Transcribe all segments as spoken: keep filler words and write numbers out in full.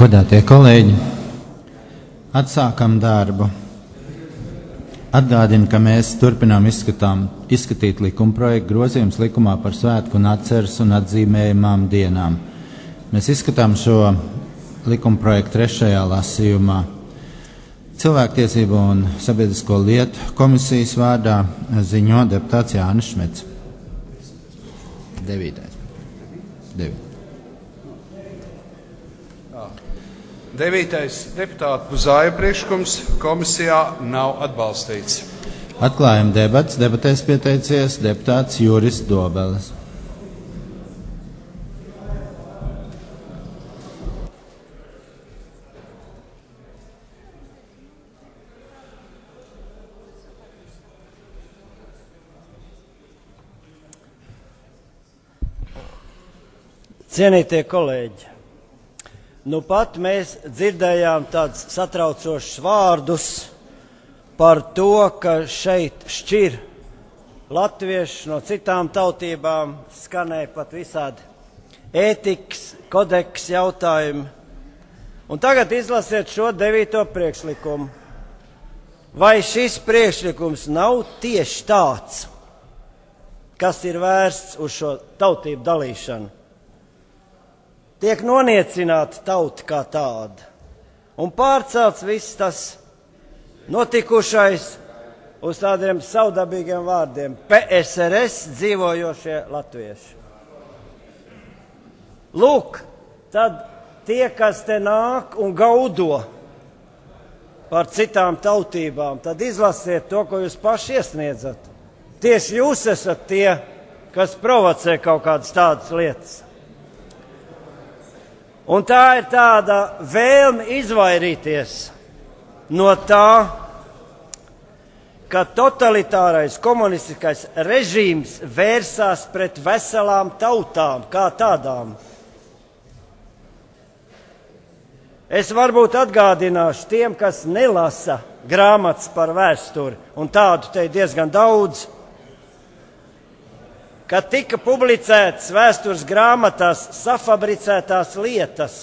Godātie kolēģi, atsākam darbu. Atgādinu, ka mēs turpinām izskatām, izskatīt likumprojektu grozījums likumā par svētku un atceres un atzīmējumām dienām. Mēs izskatām šo likumprojektu trešajā lasījumā. Cilvēktiesību un sabiedrisko lietu komisijas vārdā ziņo deputāts Jānis Šmets. Devītais. Devītais. Devītais deputāta Buzāja priekšlikums komisijā nav atbalstīts. Atklājam debats. Debatēs pieteicies deputāts Juris Dobeles. Cienītie kolēģi, nu pat mēs dzirdējām tādus satraucošus vārdus par to, ka šeit šķir latvieši no citām tautībām, skanēja pat visādi ētikas, kodeks jautājumi. Un tagad izlasiet šo devīto priekšlikumu. Vai šis priekšlikums nav tieši tāds, kas ir vērsts uz šo tautību dalīšanu? Tiek noniecināta tauta kā tāda un pārcelts viss tas notikušais uz tādiem savdabīgiem vārdiem – P S R S dzīvojošie latvieši. Lūk, tad tie, kas te nāk un gaudo par citām tautībām, tad izlasiet to, ko jūs paši iesniedzat. Tieši jūs esat tie, kas provocē kaut kādas tādas lietas. Un tā ir tāda vēlme izvairīties no tā, ka totalitārais komunistiskais režīms vērsās pret veselām tautām kā tādām. Es varbūt atgādināšu tiem, kas nelasa grāmatas par vēsturi, un tādu te ir diezgan daudz, ka tika publicētas vēstures grāmatās safabricētās lietas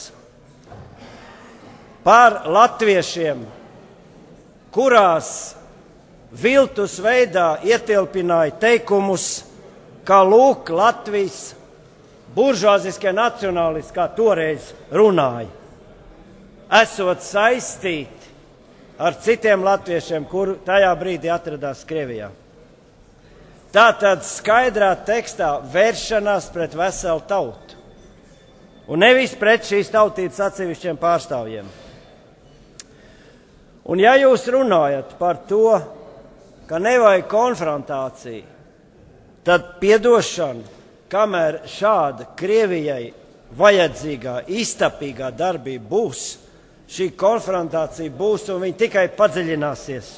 par latviešiem, kurās viltus veidā ietilpināja teikumus, kā lūk Latvijas buržuāziskie nacionālisti, kā toreiz runāja, esot saistīti ar citiem latviešiem, kuru tajā brīdī atradās Krievijā. Tātad skaidrā tekstā vēršanās pret veselu tautu un nevis pret šīs tautības atsevišķiem pārstāvjiem. Un ja jūs runājat par to, ka nevajag konfrontāciju, tad piedošana, kamēr šāda Krievijai vajadzīgā, iztapīgā darbība būs, šī konfrontācija būs un viņa tikai padziļināsies.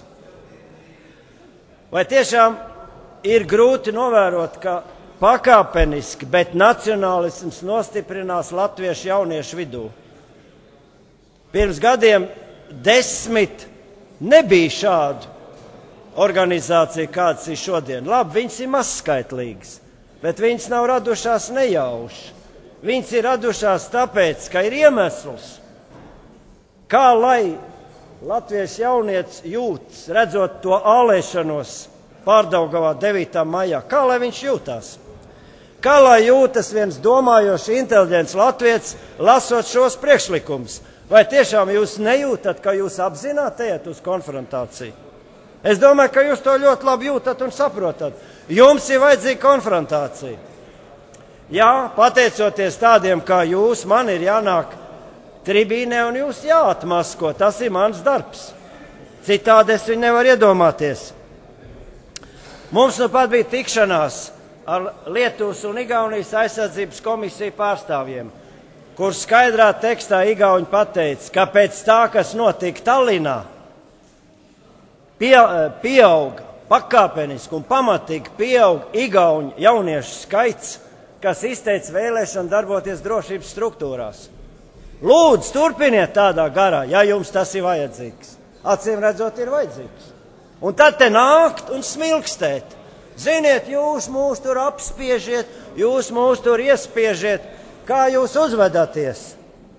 Vai tiešām ir grūti novērot, ka pakāpeniski, bet nacionālisms nostiprinās latviešu jauniešu vidū. Pirms gadiem desmit nebija šādu organizāciju, kādas ir šodien. Labi, viņas ir mazskaitlīgas, bet viņas nav radušās nejauši. Viņas ir radušās tāpēc, ka ir iemesls, kā lai latviešu jaunietis jūtas, redzot to ālēšanos Pārdaugavā devītā maijā. Kā lai viņš jūtās? Kā lai jūtas viens domājošs, inteliģents latvietis, lasot šos priekšlikumus? Vai tiešām jūs nejūtat, ka jūs apzināti ejat uz konfrontāciju? Es domāju, ka jūs to ļoti labi jūtat un saprotat. Jums ir vajadzīga konfrontācija. Jā, pateicoties tādiem kā jūs, man ir jānāk tribīnē un jūs jāatmasko. Tas ir mans darbs. Citādi es viņu nevaru iedomāties. Mums nu pat bija tikšanās ar Lietuvas un Igaunijas aizsardzības komisiju pārstāvjiem, kur skaidrā tekstā Igauņi pateica, ka pēc tā, kas notika Tallinā, pie, pieauga pakāpeniski un pamatīgi pieauga Igauņu jauniešu skaits, kas izteica vēlēšanu darboties drošības struktūrās. Lūdzu, turpiniet tādā garā, ja jums tas ir vajadzīgs. Acīm redzot, ir vajadzīgs. Un tad te nākt un smilkstēt. Ziniet, jūs mūs tur apspiežiet, jūs mūs tur iespiežiet, kā jūs uzvedaties.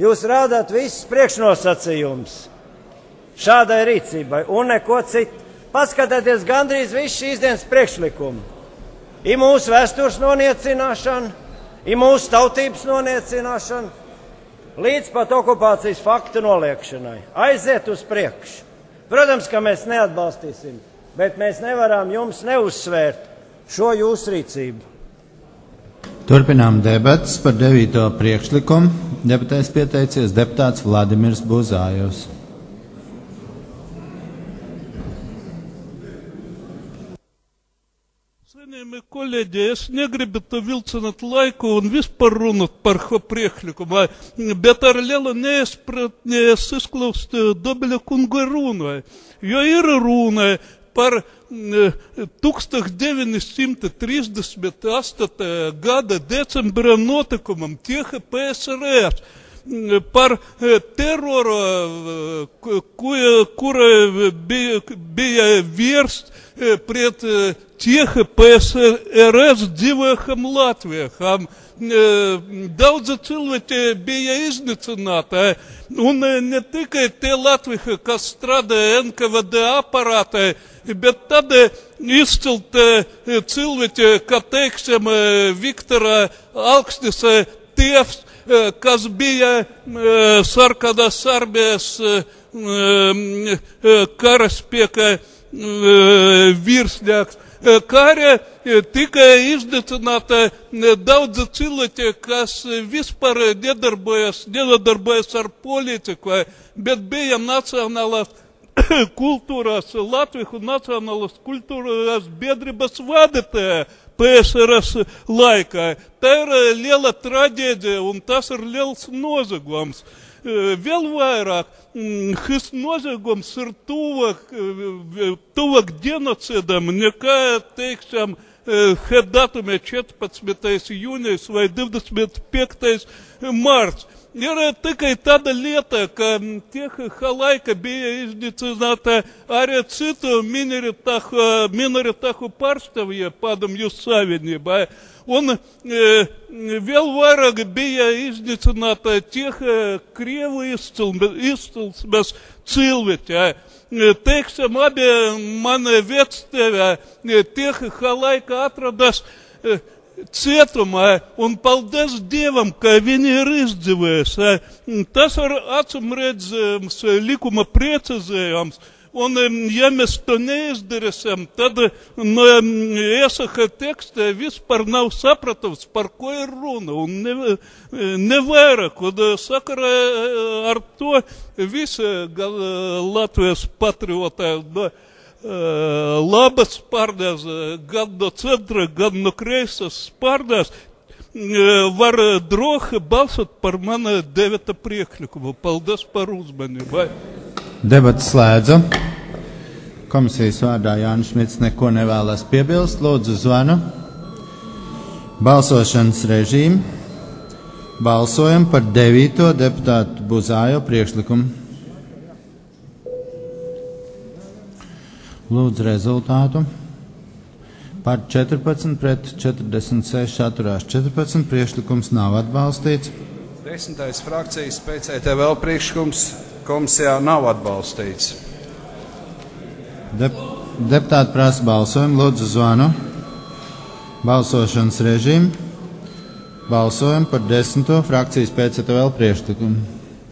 Jūs rādāt visus priekšnosacījumus šādai rīcībai un neko citu. Paskatieties gandrīz visu šīs dienas priekšlikumu. Ir mūsu vēstures noniecināšana, ir mūsu tautības noniecināšana, līdz pat okupācijas faktu noliekšanai. Aiziet uz priekšu. Protams, ka mēs neatbalstīsim, bet mēs nevaram jums neuzsvērt šo jūsu rīcību. Turpinām debatas par devīto priekšlikumu. Debatēs pieteicies deputāts Vladimirs Buzājovs. Cienījamie kolēģi, es negribu vilcināt laiku un vispār runāt par šo priekšlikumu, bet ar lielu neizpratni es izklausu Dobeļa kunga runu, jo ir runa par tūkstoš deviņi simti trīsdesmit astotajā gada decembra notikumam tieši P S R S, par teroru, kura bija, bija vērst pret tieši P S R S dzīvojušām latviešām. Daudzi cilvēki bija iznīcināti, un ne tikai tie latvieši, kas strādāja N K V D aparātā, bet tad izcilt cilvēki, kā teiksim, Viktora Alksnis tievs, kas bija sarkanās armijas karaspēka virsnieks, kā arī tika iznīcināti daudzi cilvēki, kas vispār nedarbojas, nedarbojas ar politiku, bet bija nacionālās kultūras, Latvijas nacionālās kultūras biedrības vadītāji P S R S laikā. Tā ir liela traģēdija un tas ir liels noziegums. Vēl vairāk, šis noziegums ir tuvāk, tuvāk genocidam nekā, teiksim, datumē četrpadsmitais jūnijas vai divdesmit piektais marts. Ir tikai tāda lieta, ka tieši laikā bija iznīcināta arī citu minoritāšu, minoritāšu pārstāvja Padomju Savienībā. Un e, vēl vairāk bija iznīcināta tieši Krievu izcelsmes cilvēki. Teiksim, abi mani vectēvi tieši laikā atradās cietumā, un paldies Dievam, ka viņi ir izdzīvējis. Tas ir acīm redzams likuma precizējums, un ja mēs to neizdarīsim, tad no iesaka tekstā vispār nav sapratams, par ko ir runa, un ne, nevairāk, un sakarā ar to visi Latvijas patrioti no labas spārnēs, gan no centra, gan no kreisas spārnēs, var droši balsot par mani devīto priekšlikumu. Paldies par uzmanību. Debats slēdzu. Komisijas vārdā Jānis Šmits neko nevēlas piebilst. Lūdzu zvanu. Balsošanas režīmu. Balsojam par devīto deputātu Buzājo priekšlikumu. Lūdzu rezultātu. Par četrpadsmit pret četrdesmit seši atturās četrpadsmit, priekšlikums nav atbalstīts. Desmitais frakcijas P C T V priekšlikums komisijā nav atbalstīts. Dep deputāti prasa balsojumu. Lūdzu zvanu. Balsošanas režīmu. Balsojam par desmito frakcijas P C T V priekšlikumu.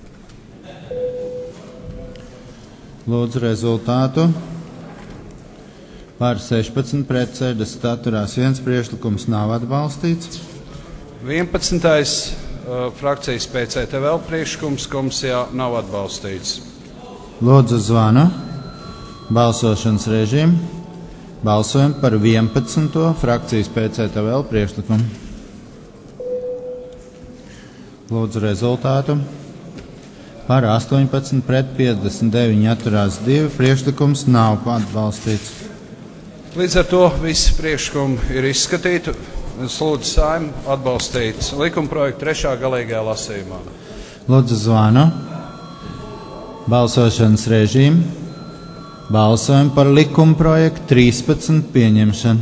Lūdzu rezultātu. Par sešpadsmit pret sešdesmit atturās viens, priekšlikums nav atbalstīts. vienpadsmitais uh, frakcijas P C T V priekšlikums komisijā nav atbalstīts. Lūdzu zvanu. Balsošanas režīmu. Balsojam par vienpadsmito frakcijas P C T V priekšlikumu. Lūdzu rezultātu. Par astoņpadsmit pret piecdesmit deviņi atturās divi, priekšlikums nav atbalstīts. Līdz ar to visi priekšlikumi ir izskatīti. Es lūdzu Saeimu atbalstīt likumprojektu trešā galīgajā lasījumā. Lūdzu zvanu. Balsošanas režīmu. Balsojam par likumprojektu trīspadsmit pieņemšanu.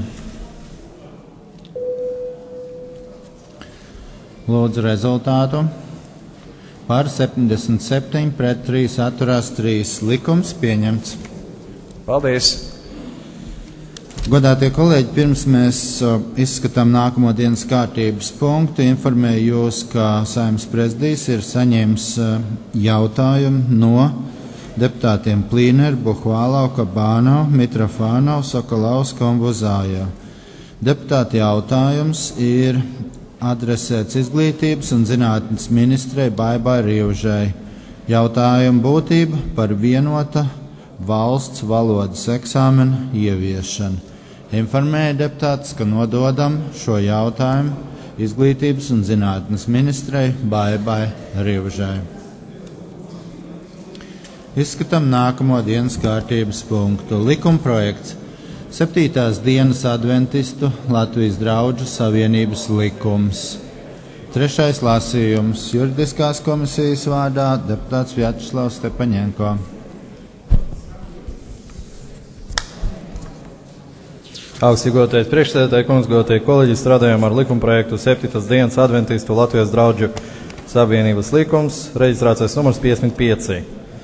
Lūdzu rezultātu. Par septiņdesmit septiņi, pret trīs, atturās trīs. Likums pieņemts. Paldies! Godātie kolēģi, pirms mēs uh, izskatām nākamo dienas kārtības punktu, informēju jūs, ka Saeimas prezidijs ir saņēmis uh, jautājumu no deputātiem Plīner, Buhvālau, Kabānau, Mitrofānau, Sokolausku un Buzājau. Deputāti jautājums ir adresēts izglītības un zinātnes ministrei Baibai Rīvžai. Jautājuma būtība par vienota valsts valodas eksāmena ieviešanu. Informēja deputāts, ka nododam šo jautājumu izglītības un zinātnes ministrei Baibai Rīvžai. Izskatām nākamo dienas kārtības punktu. Likumprojekts septītās dienas adventistu Latvijas draugu savienības likums. Trešais lasījums juridiskās komisijas vārdā deputāts Vjačeslavs Stepaņenko. Augstī godātais priekšsēdētāji, kungs, godātie kolēģi, strādājam ar likumprojektu septītās dienas adventistu Latvijas draugu savienības likums, reģistrācijas numurs piecdesmit pieci.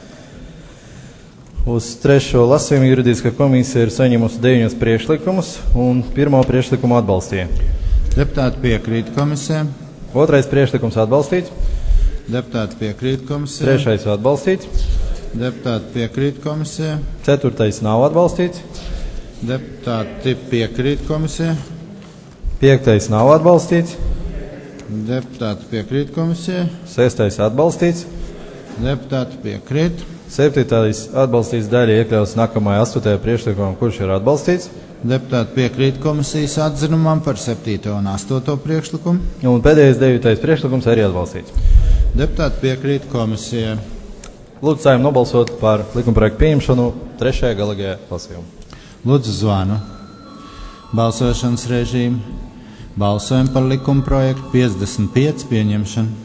Uz trešo lasījumu juridiskā komisija ir saņēmusi deviņus priekšlikumus un pirmo priekšlikumu atbalstīja. Deputāti piekrīt komisijai. Otrais priekšlikums atbalstīts. Deputāti piekrīt komisijai. Trešais atbalstīts. Deputāti piekrīt komisijai. Ceturtais nav atbalstīts. Deputāti piekrīt komisijai. Piektais nav atbalstīts. Deputāti piekrīt komisijai. Sestais atbalstīts. Deputāti piekrīt. Septītais atbalstīts daļa iekļaus nākamajā astotajā priekšlikumā, kurš ir atbalstīts. Deputāti piekrīt komisijas atzinumam par septīto un astoto priekšlikumu. Un pēdējais devītais priekšlikums arī atbalstīts. Deputāti piekrīt komisijai. Lūdzu Saeimu nobalsot par likumprojektu pieņemšanu trešajā galīgajā lasījumā. Lūdzu zvanu. Balsošanas režīmu. Balsojam par likumprojektu piecdesmit pieci pieņemšanu.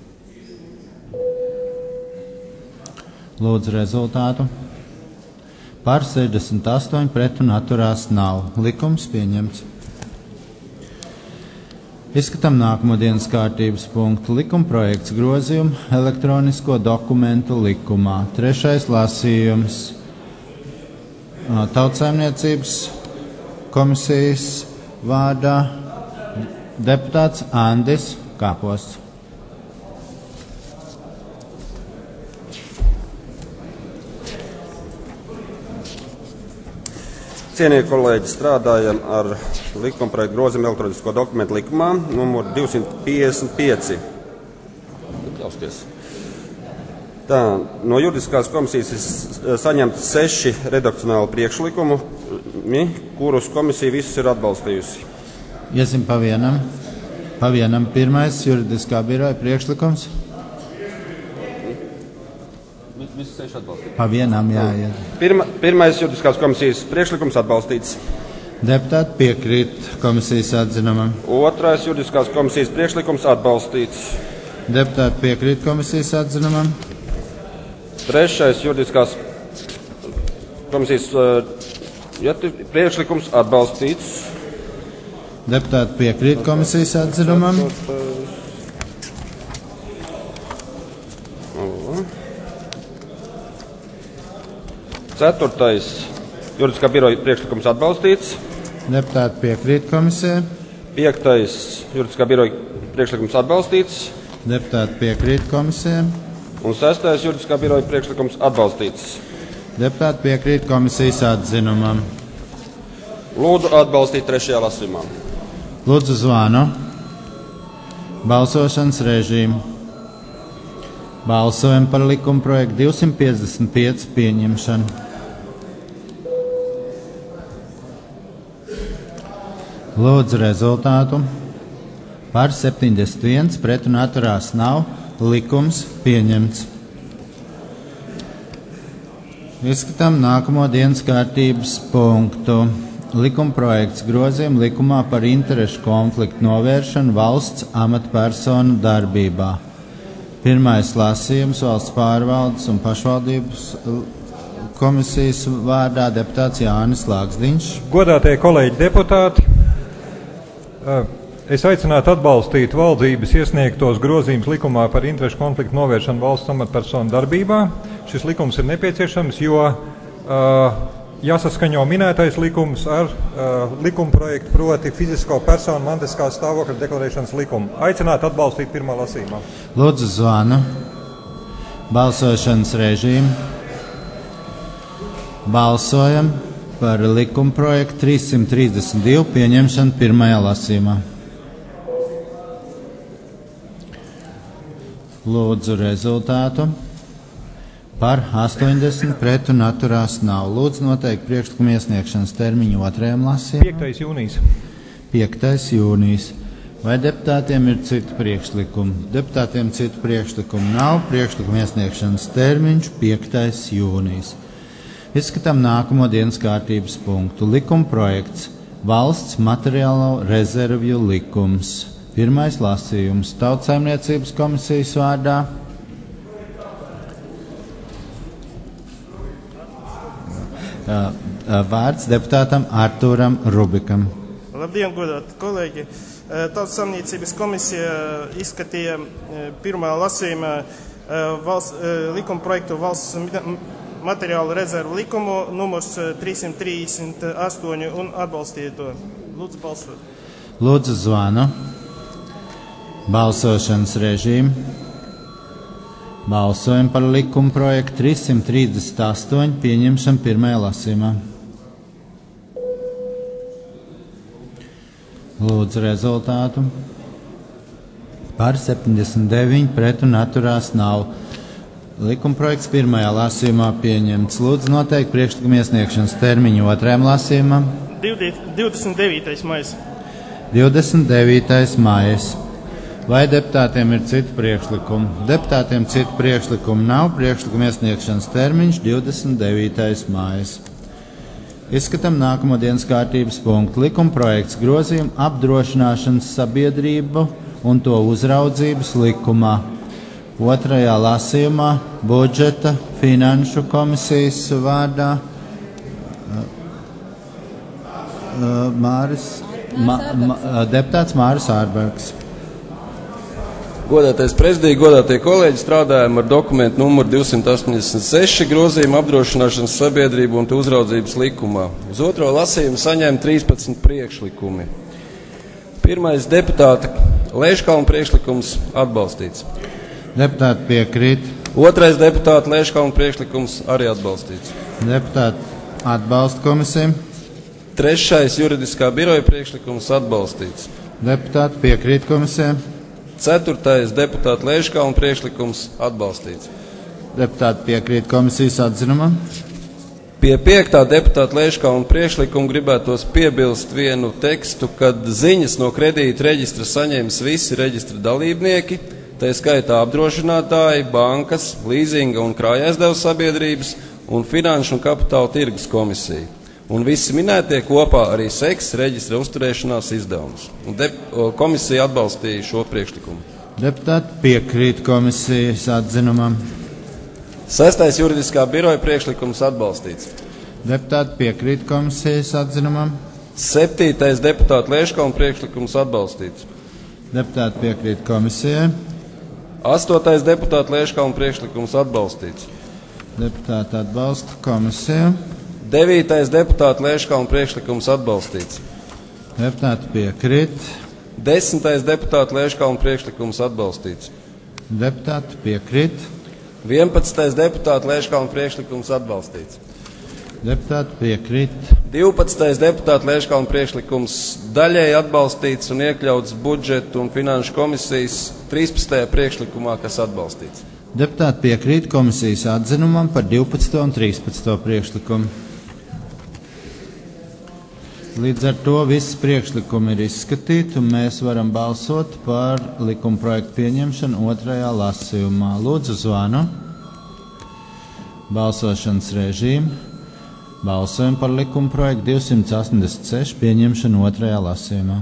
Lūdzu rezultātu. Par sešdesmit astoņi, pret un atturās nav. Likums pieņemts. Izskatām nākamo dienas kārtības punktu. Likumprojekts grozījumu elektronisko dokumentu likumā. Trešais lasījums. Tautsaimniecības komisijas vārdā deputāts Andis Kāposts. Cienījamie kolēģi, strādājam ar likumprojektu grozījumu elektronisko dokumentu likumā numur divsimt piecdesmit pieci. Tā, no juridiskās komisijas ir saņemti seši redakcionāli priekšlikumi, kurus komisija visus ir atbalstījusi. Iesim pa vienam. Pa vienam pirmais juridiskā biroja priekšlikums. Visus seši atbalstīti. Pa vienam jāiet. Pirma, pirmais juridiskās komisijas priekšlikums atbalstīts. Deputāti piekrīt komisijas atzinumam. Otrais juridiskās komisijas priekšlikums atbalstīts. Deputāti piekrīt komisijas atzinumam. Trešais juridiskās komisijas ja, priekšlikums atbalstīts. Deputāti piekrīt komisijas atzinumam. Ceturtais juridiskā biroja priekšlikums atbalstīts. Deputāti piekrīt komisijai. Piektais juridiskā biroja priekšlikums atbalstīts. Deputāti piekrīt komisijai. Un sestais juridiskā biroja priekšlikums atbalstīts. Deputāti piekrīt komisijas atzinumam. Lūdzu atbalstīt trešajā lasījumā. Lūdzu zvanu. Balsošanas režīmu. Balsojam par likumprojektu divsimt piecdesmit pieci pieņemšanu. Lūdzu rezultātu. Par septiņdesmit viens, pret un atturās nav. Likums pieņemts. Izskatām nākamo dienas kārtības punktu. Likumprojekts grozījumu likumā par interešu konfliktu novēršanu valsts amatpersonu darbībā. Pirmais lasījums valsts pārvaldes un pašvaldības komisijas vārdā deputāts Jānis Lāksdiņš. Godātie kolēģi deputāti, Es aicinātu atbalstīt valdības iesniegtos grozījumus likumā par interešu konfliktu novēršanu valsts amatpersonu darbībā. Šis likums ir nepieciešams, jo uh, jāsaskaņo minētais likums ar uh, likuma projektu, proti fizisko personu mantiskā stāvokļa deklarēšanas likumu. Aicinātu atbalstīt pirmā lasījumā. Lūdzu zvanu. Balsošanas režīmu. Balsojam par likuma projektu trīssimt trīsdesmit divi pieņemšanu pirmajā lasījumā. Lūdzu rezultātu. Par astoņdesmit pret un atturās nav. Lūdzu noteikt priekšlikumu iesniegšanas termiņu otrajam lasījumam. piektais jūnijas. piektais jūnijas. Vai deputātiem ir citu priekšlikumu? Deputātiem citu priekšlikumu nav. Priekšlikumu iesniegšanas termiņš piektais jūnijas. Izskatām nākamo dienas kārtības punktu. Likuma projekts Valsts materiālo rezervju likums. Pirmais lasījums Tautsaimniecības komisijas vārdā. Vārds deputātam Artūram Rubikam. Labdien, godāti kolēģi! Tautsaimniecības komisija izskatīja pirmā lasījumā valsts, likuma projektu valsts materiālu rezervu likumu numurs trīssimt trīsdesmit astoņi un atbalstīja to. Lūdzu balsot. Lūdzu zvanu. Balsošanas režīmu. Balsojam par likuma projektu trīssimt trīsdesmit astoņi pieņemšanu pirmajā lasījumā. Lūdzu rezultātu. Par septiņdesmit deviņi pret un atturās nav. Likuma projekts pirmajā lasījumā pieņemts. Lūdzu noteikt priekšlikumu iesniegšanas termiņu otrajam lasījumam. divdesmit devītais maijs. divdesmit devītais maijs. Vai deputātiem ir citu priekšlikumu? Deputātiem citu priekšlikumu nav. Priekšlikumu iesniegšanas termiņš divdesmit devītais maijs. Izskatām nākamo dienas kārtības punktu. Likuma projekts grozījumu apdrošināšanas sabiedrību un to uzraudzības likumā. Otrajā lasījumā budžeta finanšu komisijas vārdā Māris, ma, ma, deputāts Māris Ārbergs. Godātais prezidija, godātie kolēģi, strādājam ar dokumentu numuru divsimt astoņdesmit seši grozījumu apdrošināšanas sabiedrību un uzraudzības likumā. Uz otro lasījumu saņēma trīspadsmit priekšlikumi. Pirmais deputāta Leiškalna priekšlikums atbalstīts. Deputāti piekrīt. Otrais deputāta Leiškalna priekšlikums arī atbalstīts. Deputāti atbalsta komisiju. Trešais juridiskā biroja priekšlikums atbalstīts. Deputāti piekrīt komisijai. Ceturtais deputāta Leiškalna priekšlikums atbalstīts. Deputāti piekrīt komisijas atzinumam. Pie piektā deputāta Leiškalna priekšlikuma gribētos piebilst vienu tekstu, kad ziņas no kredīta reģistra saņems visi reģistra dalībnieki, tā skaitā apdrošinātāji, bankas, līzinga un krājaizdevu sabiedrības un finanšu un kapitāla tirgus komisija. Un visi minētie kopā arī seks reģistra uzturēšanās izdevumus. Un dep- komisija atbalstīja šo priekšlikumu. Deputāti piekrīt komisijas atzinumam. Sestais juridiskā biroja priekšlikums atbalstīts. Deputāti piekrīt komisijas atzinumam. Septītais deputāta Leiškalna priekšlikums atbalstīts. Deputāti piekrīt komisijai. Astotais deputāta Leiškalna priekšlikums atbalstīts. Deputāti atbalsta komisiju. Devītais deputāta Leiškalna priekšlikums atbalstīts. Deputāti piekrīt. Desmitais deputāta Leiškalna priekšlikums atbalstīts. Deputāti piekrīt. Vienpadsmitais deputāta Leiškalna priekšlikums atbalstīts. Deputāti piekrīt. Divpadsmitais deputāta Leiškalna priekšlikums daļēji atbalstīts un iekļauts budžetu un finanšu komisijas trīspadsmitajā priekšlikumā, kas atbalstīts. Deputāti piekrīt komisijas atzinumam par divpadsmito un trīspadsmito priekšlikumu. Līdz ar to visi priekšlikumi ir izskatīti, un mēs varam balsot par likuma projektu pieņemšanu otrajā lasījumā. Lūdzu zvanu. Balsošanas režīmu. Balsojam par likuma projektu divsimt astoņdesmit seši pieņemšanu otrajā lasījumā.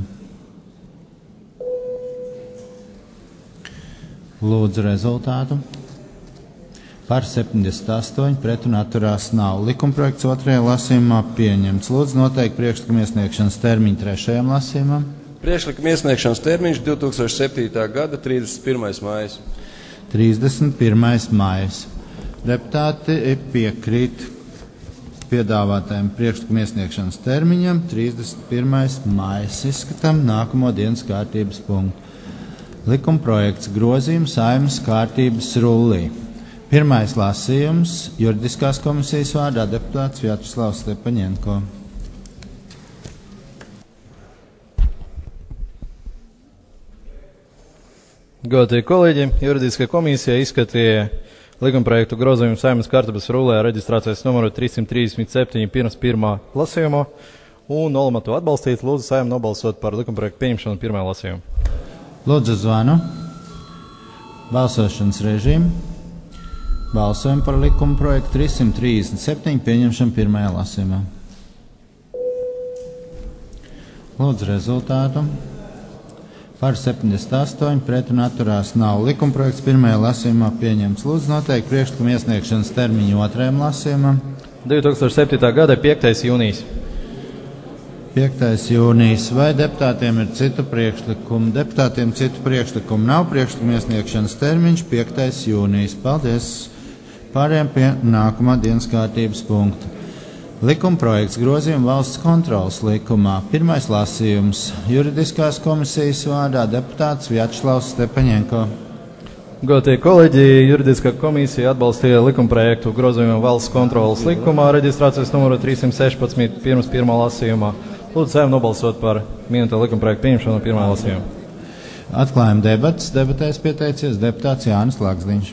Lūdzu rezultātu. Par septiņdesmit astoņi pret un atturās nav. Likumprojekts otrajā lasījumā pieņemts. Lūdzu noteikt priekšlikumu iesniegšanas termiņu trešajam lasījumam. Priekšlikuma iesniegšanas termiņš divs tūkstoši septītā gada trīsdesmit pirmais maijs. trīsdesmit pirmais maijs. Deputāti piekrīt piedāvātajam priekšlikuma iesniegšanas termiņam trīsdesmit pirmais maijs. Izskatām nākamo dienas kārtības punktu. Likuma projekts grozījums Saeimas kārtības rullī. Pirmais lasījums juridiskās komisijas vārdā deputāts Vjačeslavs Stepaņenko. Godātie kolēģi, juridiskā komisija izskatīja likumprojektu grozījumu Saeimas kārtības rullē reģistrācijas numuru trīssimt trīsdesmit septiņi pirms pirmā lasījuma un nolēma to atbalstīt. Lūdzu Saimu nobalsot par likumprojektu pieņemšanu pirmā lasījuma. Lūdzu zvanu. Balsošanas režīmu. Balsojam par likumprojektu trīssimt trīsdesmit septiņi pieņemšanu pirmajā lasījumā. Lūdzu rezultātu. Par septiņdesmit astoņi pret un atturās nav. Likumprojekts pirmajā lasījumā pieņemts. Lūdzu noteikti priekšlikuma iesniegšanas termiņu otrajam lasījumam. divi tūkstoši septītā gada piektais jūnijas. piektais jūnijas. Vai deputātiem ir citu priekšlikumu? Deputātiem citu priekšlikumu nav. Priekšlikuma iesniegšanas termiņš piektais jūnijas. Paldies. Pārējām pie nākamā dienas kārtības punkta. Likumprojekts grozījuma valsts kontrolas likumā. Pirmais lasījums juridiskās komisijas vārdā deputāts Vjačeslavs Stepaņenko. Godātie kolēģi, juridiskā komisija atbalstīja likumprojektu grozījumu valsts kontrolas likumā reģistrācijas numuru trīssimt sešpadsmit pirms pirmā lasījumā. Lūdzu Saimu nobalsot par minēto likumprojektu pieņemšanu pirmā lasījumā. Atklājam debatas. Debatēs pieteicies deputāts Jānis Lagzdiņš.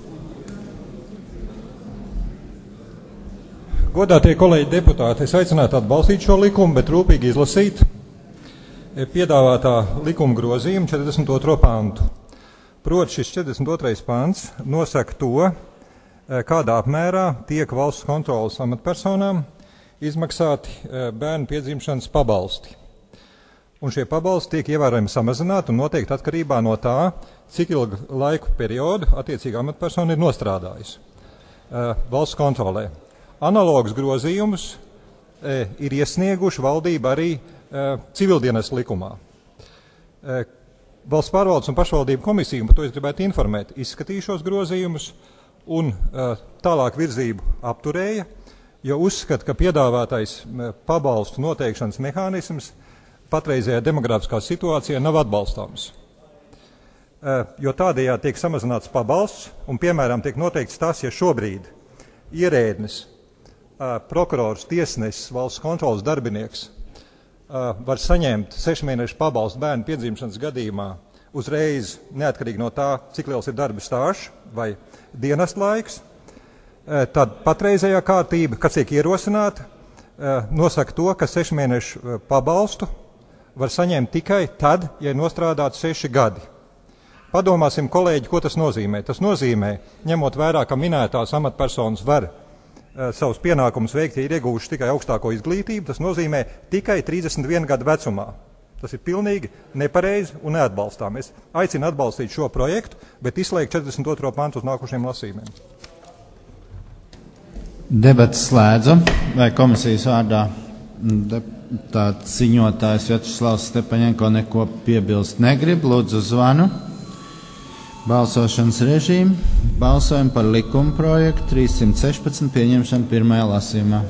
Godātie kolēģi deputāti, es aicinātu atbalstīt šo likumu, bet rūpīgi izlasīt piedāvātā likuma grozījumu četrdesmit otro pantu. Proti šis četrdesmit otrais pants nosaka to, kādā apmērā tiek valsts kontrolas amatpersonām izmaksāti bērnu piedzimšanas pabalsti. Un šie pabalsti tiek ievērojami samazināti un noteikti atkarībā no tā, cik ilgu laiku periodu attiecīga amatpersona ir nostrādājusi valsts kontrolē. Analogus grozījumus e, ir iesnieguši valdība arī e, civildienas likumā. E, Valsts pārvaldes un pašvaldību komisija, par to es gribētu informēt, izskatīja šos grozījumus un e, tālāk virzību apturēja, jo uzskata, ka piedāvātais e, pabalstu noteikšanas mehānisms patreizējā demografiskā situācijā nav atbalstāms. E, jo tādējādi tiek samazināts pabalsts un, piemēram, tiek noteikts tas, ja šobrīd ierēdnis, prokurors, tiesnesis, valsts kontrolas darbinieks var saņemt sešu mēnešu pabalstu bērnu piedzimšanas gadījumā uzreiz, neatkarīgi no tā, cik liels ir darba stāžs vai dienas laiks, tad patreizējā kārtība, kas tiek ierosināta, nosaka to, ka sešu mēnešu pabalstu var saņemt tikai tad, ja ir nostrādāts seši gadi. Padomāsim, kolēģi, ko tas nozīmē. Tas nozīmē, ņemot vērā, ka minētās amatpersonas var savus pienākumus veikt, ja ir iegūjuši tikai augstāko izglītību, tas nozīmē tikai trīsdesmit vienu gadu vecumā. Tas ir pilnīgi nepareizi un neatbalstām. Es aicinu atbalstīt šo projektu, bet izslēgt četrdesmit otro pantu uz nākošiem lasījumiem. Debats slēdzu. Vai komisijas vārdā deputāts ziņotājs Vjačeslavs Stepaņenko neko piebilst negrib? Lūdzu zvanu. Balsošanas režīmu. Balsojam par likuma projektu trīssimt sešpadsmit pieņemšanu pirmajā lasījumā.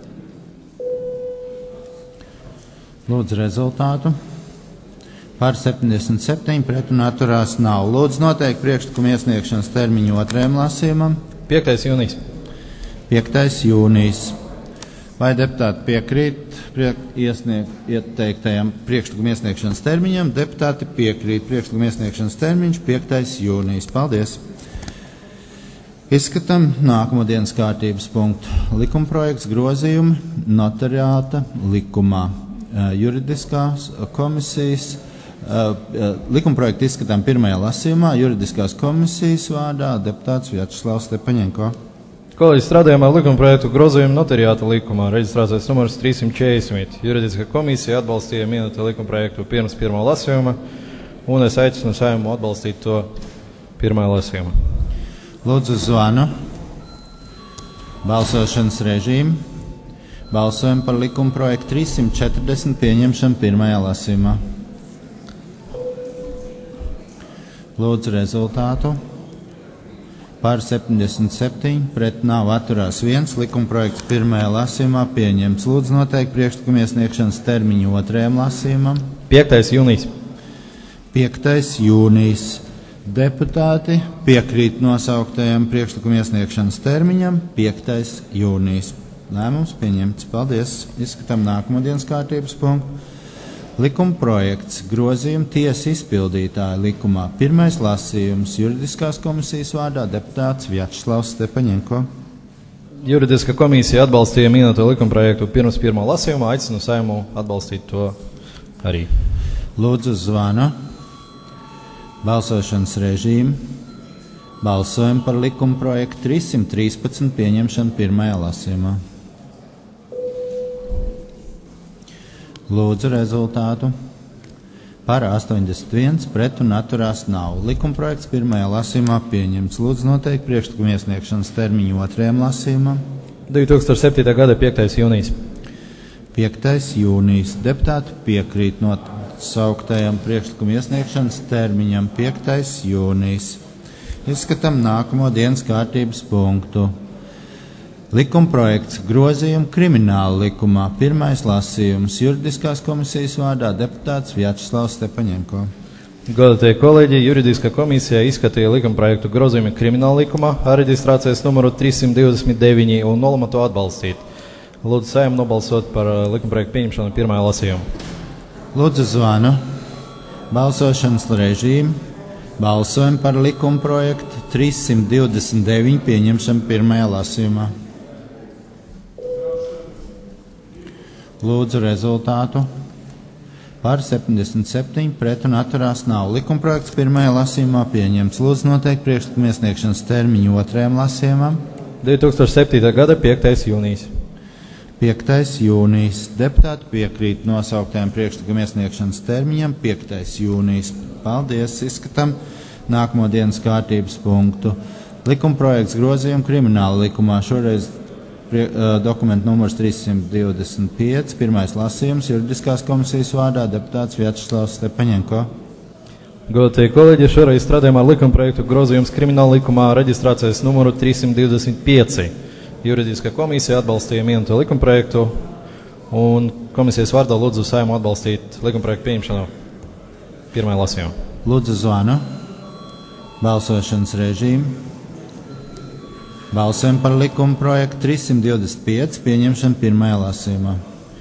Lūdzu rezultātu. Par septiņdesmit septiņi pret un atturās nav. Lūdzu noteikti priekšlikuma iesniegšanas termiņu otrajam lasījumam. piektais jūnijas. piektais jūnijas. Vai deputāti piekrīt priek, iesniegt, ieteiktajam priekšlikuma iesniegšanas termiņam? Deputāti piekrīt priekšlikuma iesniegšanas termiņš piektais jūnijas. Paldies! Izskatām nākamo dienas kārtības punktu. Likumprojekts grozījumi notariāta likumā. Juridiskās komisijas likumprojektu izskatām pirmajā lasījumā. Juridiskās komisijas vārdā deputāts Vjačeslavs Stepaņenko. Kolēģi, strādājām ar likumprojektu grozījumu notariāta likumā, reģistrācijas numurs trīssimt četrdesmit. Juridiskā komisija atbalstīja minēto likumprojektu pirms pirmā lasījuma, un es aicinu Saimu atbalstīt to pirmā lasījuma. Lūdzu zvanu. Balsošanas režīmu. Balsojam par likumprojektu trīssimt četrdesmit pieņemšanu pirmajā lasījumā. Lūdzu rezultātu. Par septiņdesmit septiņi, pret nav, atturās viens. Likumprojekts pirmajā lasījumā pieņemts. Lūdzu noteikt priekšlikumu iesniegšanas termiņu otrajam lasījumam. piektais jūnijas. piektais jūnijas. Deputāti piekrīt nosauktajam priekšlikumu iesniegšanas termiņam. piektais jūnijas. Lēmums pieņemts. Paldies. Izskatām nākamo dienas kārtības punktu. Likuma projekts grozījuma tiesa izpildītāja likumā. Pirmais lasījums juridiskās komisijas vārdā deputāts Vjačeslavs Stepaņenko. Juridiska komisija atbalstīja minēto likuma projektu pirms pirmā lasījuma, aicinu Saimu atbalstīt to arī. Lūdzu zvanu. Balsošanas režīmu. Balsojam par likuma projektu trīssimt trīspadsmit pieņemšanu pirmajā lasījumā. Lūdzu rezultātu. Par astoņdesmit viens, pret un atturās nav. Likumprojekts pirmajā lasījumā pieņemts. Lūdzu noteikt priekšlikumu iesniegšanas termiņu otrajam lasījumam. divi tūkstoši septītā gada piektais jūnijas. piektais jūnijas. Deputāti piekrīt nosauktajam priekšlikumu iesniegšanas termiņam. piektais jūnijas. Izskatām nākamo dienas kārtības punktu. Likumprojekts grozījuma krimināla likumā. Pirmais lasījums juridiskās komisijas vārdā deputāts Vjačeslavs Stepaņenko. Godātie kolēģi, juridiskā komisija izskatīja likumprojektu grozījumu krimināla likumā ar reģistrācijas numuru trīssimt divdesmit deviņi un nolēma to atbalstīt. Lūdzu Saimu nobalsot par likumprojektu pieņemšanu pirmajā lasījumā. Lūdzu zvanu. Balsošanas režīmu. Balsojam par likumprojektu trīssimt divdesmit deviņi pieņemšanu pirmajā lasījumā. Lūdzu rezultātu. Par septiņdesmit septiņi, pret un atturās nav. Likumprojekts pirmajā lasījumā pieņemts. Lūdzu noteikt priekšlikumu iesniegšanas termiņu otrajam lasījumam. divi tūkstoši septītā gada piektais jūnijas. piektais jūnijas. Deputāti piekrīt nosauktajam priekšlikumu iesniegšanas termiņam. piektais jūnijas. Paldies. Izskatām nākamo dienas kārtības punktu. Likumprojekts grozījuma krimināla likumā. Šoreiz Prie, uh, dokumentu numurs trīssimt divdesmit pieci, pirmais lasījums, juridiskās komisijas vārdā deputāts Vjačeslavs Stepaņenko. Godātie kolēģi, šoreiz strādājam ar likumprojektu grozījums krimināla likumā reģistrācijas numuru trīssimt divdesmit pieci. Juridiskā komisija atbalstīja minēto likumprojektu un komisijas vārdā lūdzu Saimu atbalstīt likumprojektu pieņemšanu pirmajā lasījumā. Lūdzu zvanu. Balsošanas režīmu. Balsojam par likuma projektu trīssimt divdesmit pieci pieņemšanu pirmajā lasījumā.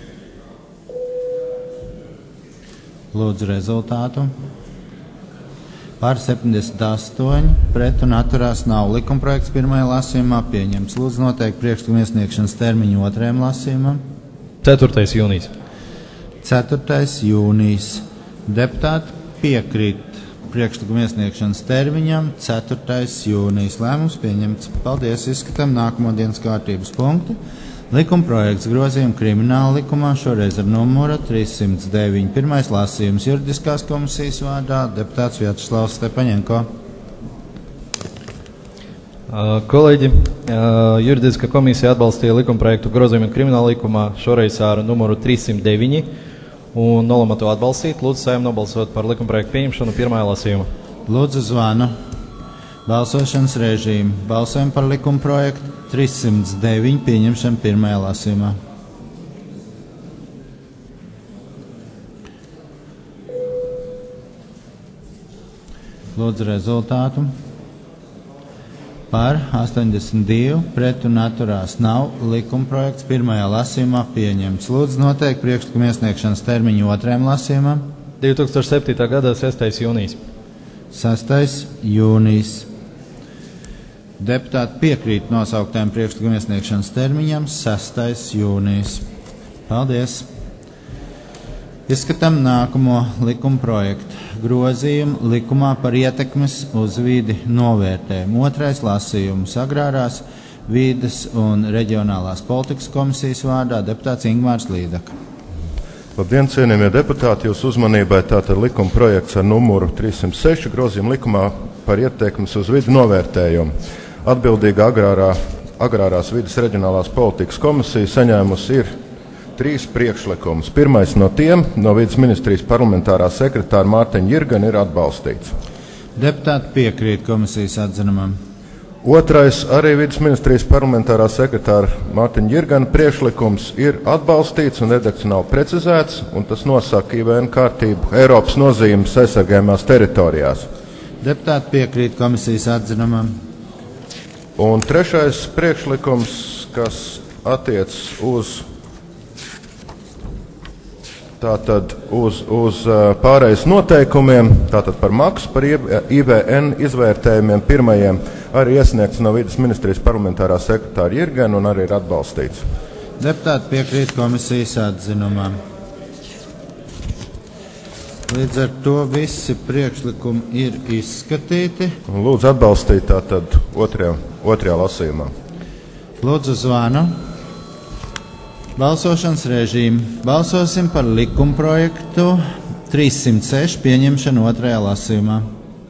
Lūdzu rezultātu. Par septiņdesmit astoņi, pret un atturās nav. Likumprojekts pirmajā lasījumā pieņemts. Lūdzu noteikt priekšlikumu iesniegšanas termiņu otrajam lasījumam. ceturtais jūnijas. ceturtais jūnijas. Deputāti piekrīt priekšlikumu iesniegšanas termiņam. ceturtais jūnijas. Lēmums pieņemts. Paldies. Izskatām nākamo dienas kārtības punktu. Likumprojekts grozījuma krimināla likumā. Šoreiz ar numuru trīssimt deviņi. Pirmais lasījums juridiskās komisijas vārdā deputāts Vjačeslavs Stepaņenko. Uh, kolēģi, uh, juridiskā komisija atbalstīja likumprojektu grozījumu krimināla likumā. Šoreiz ar numuru trīssimt deviņi. Un nolēma to atbalstīt. Lūdzu Saimu nobalsot par likumprojektu pieņemšanu pirmajā lasījumā. Lūdzu zvanu. Balsošanas režīmu. Balsojam par likumprojektu trīssimt deviņi pieņemšanu pirmajā lasījumā. Lūdzu rezultātu. Par astoņdesmit divi, pret un atturās nav. Likumprojekts pirmajā lasījumā pieņemts. Lūdzu noteikt priekšlikumu iesniegšanas termiņu otrajam lasījumam. divi tūkstoši septītā gada sestais jūnijas. sestais jūnijas. Deputāti piekrīt nosauktējiem priekšlikumu iesniegšanas termiņam. sestais jūnijas. Paldies. Izskatām nākamo likuma projektu. Grozījumu likumā par ietekmes uz vidi novērtējumu. Otrais lasījums agrārās vides un reģionālās politikas komisijas vārdā deputāts Ingmārs Līdaka. Labdien, cienījamie deputāti, jūsu uzmanībai tātad likuma projekts ar numuru trīssimt seši grozījuma likumā par ietekmes uz vidi novērtējumu. Atbildīga agrārā, agrārās vides reģionālās politikas komisija saņēmusi ir trīs priekšlikumus. Pirmais no tiem no vides ministrijas parlamentārā sekretāra Mārtiņa Jirgana ir atbalstīts. Deputāti piekrīt komisijas atzinumam. Otrais arī vides ministrijas parlamentārā sekretāra Mārtiņa Jirgana priekšlikums ir atbalstīts un redakcionāli precizēts, un tas nosaka I V N kārtību Eiropas nozīmes aizsargājumās teritorijās. Deputāti piekrīt komisijas atzinumam. Un trešais priekšlikums, kas attiec uz Tātad uz, uz pārējais noteikumiem, tātad par maksu, par I V N izvērtējumiem pirmajiem, arī iesniegts no vides ministrijas parlamentārā sekretāra Jirgena un arī ir atbalstīts. Deputāti piekrīt komisijas atzinumam. Līdz ar to visi priekšlikumi ir izskatīti. Lūdzu atbalstīt tātad otrajā, otrajā lasījumā. Lūdzu zvanu. Balsošanas režīmu. Balsosim par likumprojektu trīssimt seši pieņemšanu otrajā lasījumā.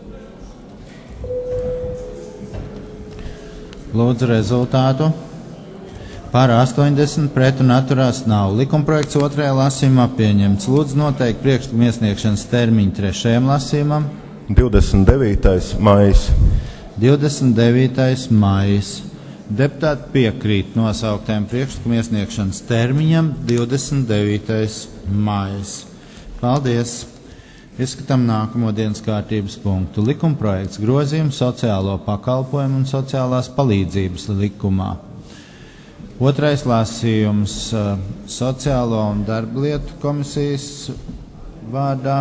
Lūdzu rezultātu. Par astoņdesmit pret un atturās nav. Likumprojekts otrajā lasījumā pieņemts. Lūdzu noteikt priekšlikumu iesniegšanas termiņu trešajam lasījumam. divdesmit devītais maijs. divdesmit devītais maijs. Deputāti piekrīt nosauktējiem priekšlikumu iesniegšanas termiņam divdesmit devītais maijs. Paldies! Izskatām nākamo dienas kārtības punktu. Likumprojekts grozījums sociālo pakalpojumu un sociālās palīdzības likumā. Otrais lasījums sociālo un darblietu komisijas vārdā.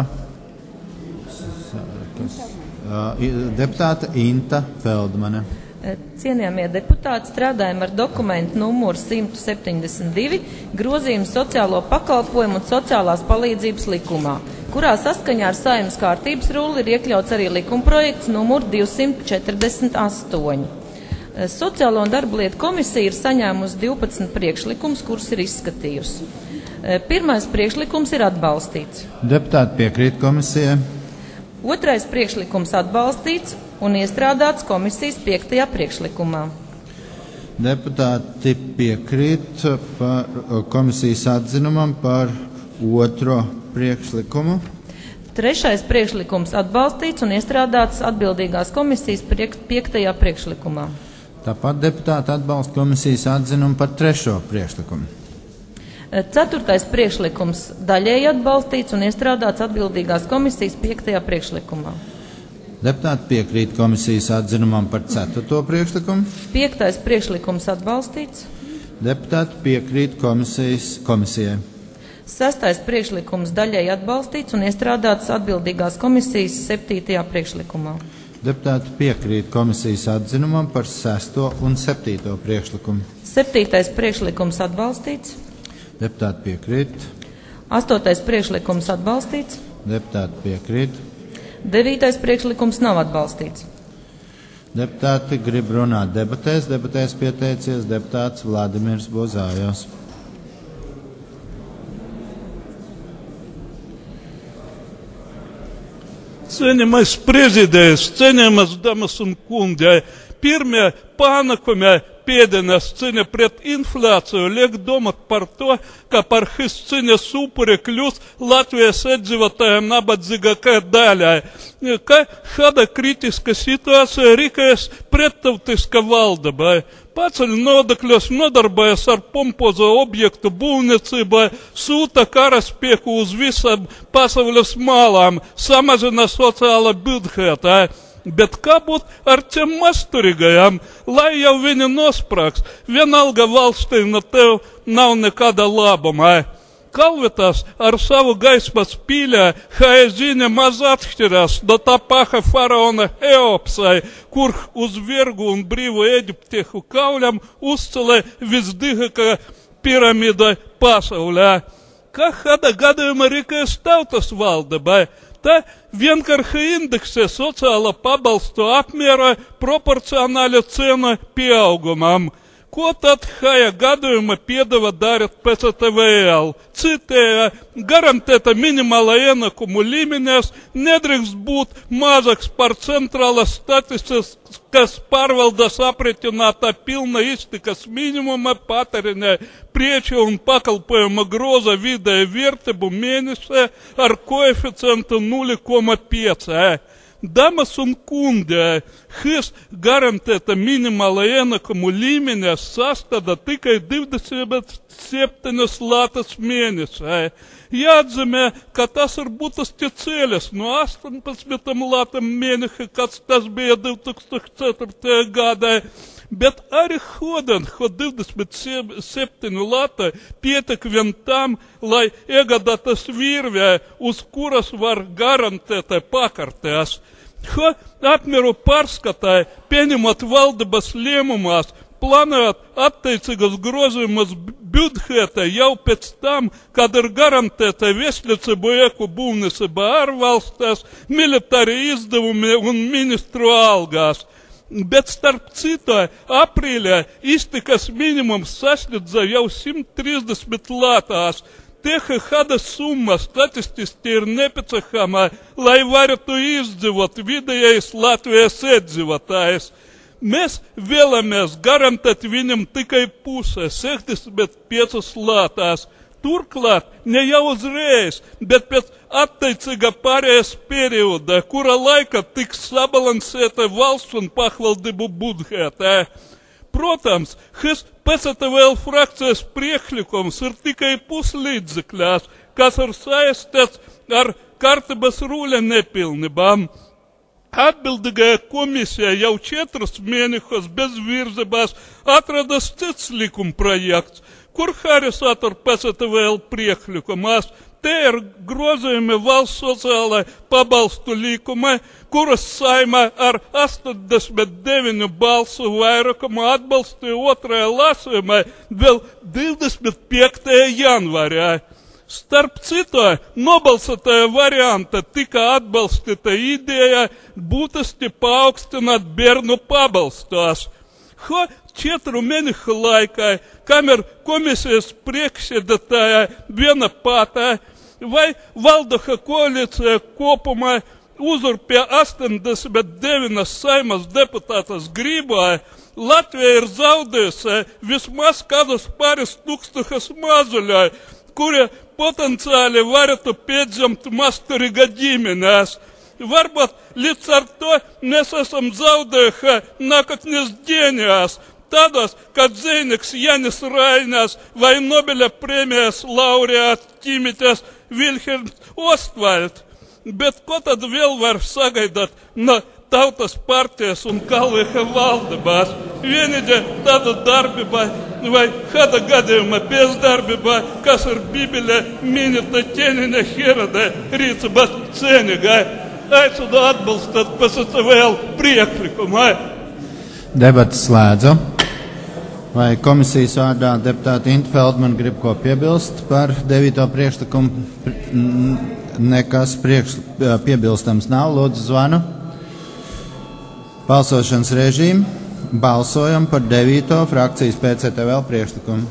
Deputāte Inta Feldmane. Cienījamie deputāti, strādājam ar dokumentu numuru simt septiņdesmit divi grozījumu sociālo pakalpojumu un sociālās palīdzības likumā, kurā saskaņā ar Saeimas kārtības rulli ir iekļauts arī likumprojekts numuru divsimt četrdesmit astoņi. Sociālo un darblietu komisija ir saņēmusi divpadsmit priekšlikums, kurus ir izskatījusi. Pirmais priekšlikums ir atbalstīts. Deputāti piekrīt komisijai. Otrais priekšlikums atbalstīts un iestrādāts komisijas piektajā priekšlikumā. Deputāti piekrīt par komisijas atzinumam par otro priekšlikumu. Trešais priekšlikums atbalstīts un iestrādāts atbildīgās komisijas piektajā priekšlikumā. Tāpat deputāti atbalsta komisijas atzinumu par trešo priekšlikumu. Ceturtais priekšlikums daļēji atbalstīts un iestrādāts atbildīgās komisijas piektajā priekšlikumā. Deputāti piekrīt komisijas atzinumam par ceturto priekšlikumu. Piektais priekšlikums atbalstīts. Deputāti piekrīt komisijas komisijai. Sestais priekšlikums daļēji atbalstīts un iestrādāts atbildīgās komisijas septītajā priekšlikumā. Deputāti piekrīt komisijas atzinumam par sesto un septīto priekšlikumu. Septītais priekšlikums atbalstīts. Deputāti piekrīt. Astotais priekšlikums atbalstīts. Deputāti piekrīt. Devītais priekšlikums nav atbalstīts. Deputāti grib runāt debatēs. Debatēs pieteicies deputāts Vladimirs Bozājos. Cienījamais prezidents, cienījamas damas un kungi, pirmie panākumi pēdienas cīņa pret inflāciju liek domāt par to, ka par šīs cīņas upuri kļūst Latvijas iedzīvotājiem nabadzīgākai daļai. Ka šāda kritiska situācija rīkojas prettautiska valdībai. Paceļ nodokļus, nodarbojas ar pompozo objektu būvniecībai, sūta karaspēku uz visām pasaules malām, samazina sociālo budžetu. Bet kā būt ar tiem masturīgajiem, lai jau viņi nosprāks, vienalga valstī no tev nav nekāda labuma. Kalvitas ar savu gaismas pīļā Haeziņa maz atšķirās no tā paša faraona Eopsai, kur uz vergu un brīvu eģiptiešu kauļam uzcelē visdīgākā piramīda pasaulē. Kā kāda gadījuma rīkojas tautas valdībai? Tā vienkārši indeksē sociālo pabalstu apmēra proporcionāli cenu pieaugumam. Ko tad šajā gadījumā piedāvā darīt P C T V L? Citēja, garantēta minimāla ienākumu līmenis nedrīkst būt mazāks par centrālas statistikas pārvaldes aprēķinātā pilna iztikas minimuma patēriņa preču un pakalpojuma groza vidēju vērtību mēnesī ar koeficientu nulle komats pieci. damas un kungi, his garantēta minimāla ienākumu līmeņa sastāda tikai divdesmit septiņas latas mēnesī. Jāatzīmē, ka tas ir būtiski ceļas no astoņpadsmit latām mēneša, kāds tas bija divi tūkstoši ceturtajā gadā. Bet arī hodien, ho divdesmit septiņu lata pietek vien tam, lai iegādātas virvē, uz kuras var garantēt pakartēs. Ho apmēru pārskatāja, pieņemot valdības lēmumās, plānojot attiecīgas grozījumus budžetā jau pēc tam, kad ir garantēta veselību eku būvniecība ārvalstīs, militāri izdevumi un ministru algās. Bet starp citu, aprīlē iztikas minimums sasniedza jau simt trīsdesmit latās. Teha hada summa statistiski ir nepieciešama, lai varētu izdzīvot vidējais Latvijas iedzīvotājs. Mēs vēlamies garantēt viņam tikai pusē, sešdesmit piecas latās. Turklāt ne jau uzreiz, bet pēc attiecīga pārējais perioda, kura laika tiks sabalansēta valsts un pašvaldību budžetā. Protams, šis P S T V L frakcijas priekšlikums ir tikai puslīdzekļās, kas ir saistīts ar kārtības ruļa nepilnībām. Atbildīgajā komisijā jau četrus mēnešus bez virzības atradas cits likuma projekts, kur harisāt ar P S T V L priekšlikumās. Te ir grozījumi valsts sociālai pabalstu likumai, kuras Saeimā ar astoņdesmit deviņu balsu vairākumu atbalstīja otrajā lasījumā vēl divdesmit piektajā janvārī. Starp citu, nobalsotajā varianta tika atbalstīta ideja būtiski paaugstināt bērnu pabalstos. Ho četru mēnešu laikā, kamēr komisijas priekšsēdētāja viena pati vai valdoša koalīcija kopumā uzurpē astoņdesmit deviņas Saeimas deputātas gribā, Latvija ir zaudējusi vismaz kādus pāris tūkstošus mazuļai, kuri potenciāli varētu piedzimt masturīga ģimenēs. Varbūt līdz ar to mēs esam zaudējuši nākotnes ģēnijās, tādos, kā dzejnieks Janis Rainās vai Nobeļa prēmijas laureāts ķīmītis Vilhelms Ostvalds. Bet ko tad vēl var sagaidāt no tautas partijas un galvīga valdībās? Vienīgi tāda darbība vai kāda gadījuma bezdarbība, kas ir Bībelē minēta ķēniņa Herode rīcības cienīgai. Aicinu atbalstīt P S T V L priekšlikumu. Debates slēdzu. Vai komisijas vārdā deputāti Intfeld man grib ko piebilst par devīto priekšlikumu? Nekas priekš, piebilstams nav. Lūdzu zvanu. Balsošanas režīmu. Balsojam par devīto frakcijas P C T V L priekšlikumu.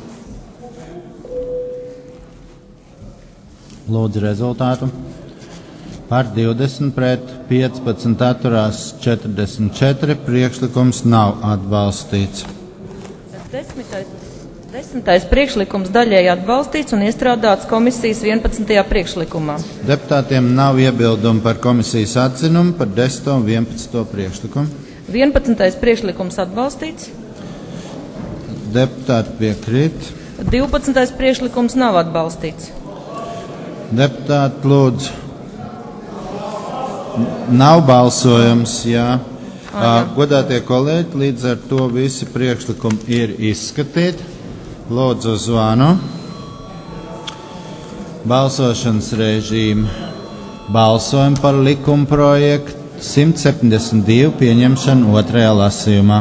Lūdzu rezultātu. Par divdesmit pret piecpadsmit atturās četrdesmit četri. Priekšlikums nav atbalstīts. Desmitais, desmitais priekšlikums daļēji atbalstīts un iestrādāts komisijas vienpadsmitajā priekšlikumā. Deputātiem nav iebildumu par komisijas atzinumu par desmito un vienpadsmito priekšlikumu. vienpadsmitais priekšlikums atbalstīts. Deputāti piekrīt. divpadsmitais priekšlikums nav atbalstīts. Deputāti lūdzu. Nav balsojums, jā. jā. Godātie kolēģi, līdz ar to visi priekšlikumi ir izskatīti. Lūdzu zvanu. Balsošanas režīmu. Balsojam par likuma projektu simt septiņdesmit divi pieņemšanu otrajā lasījumā.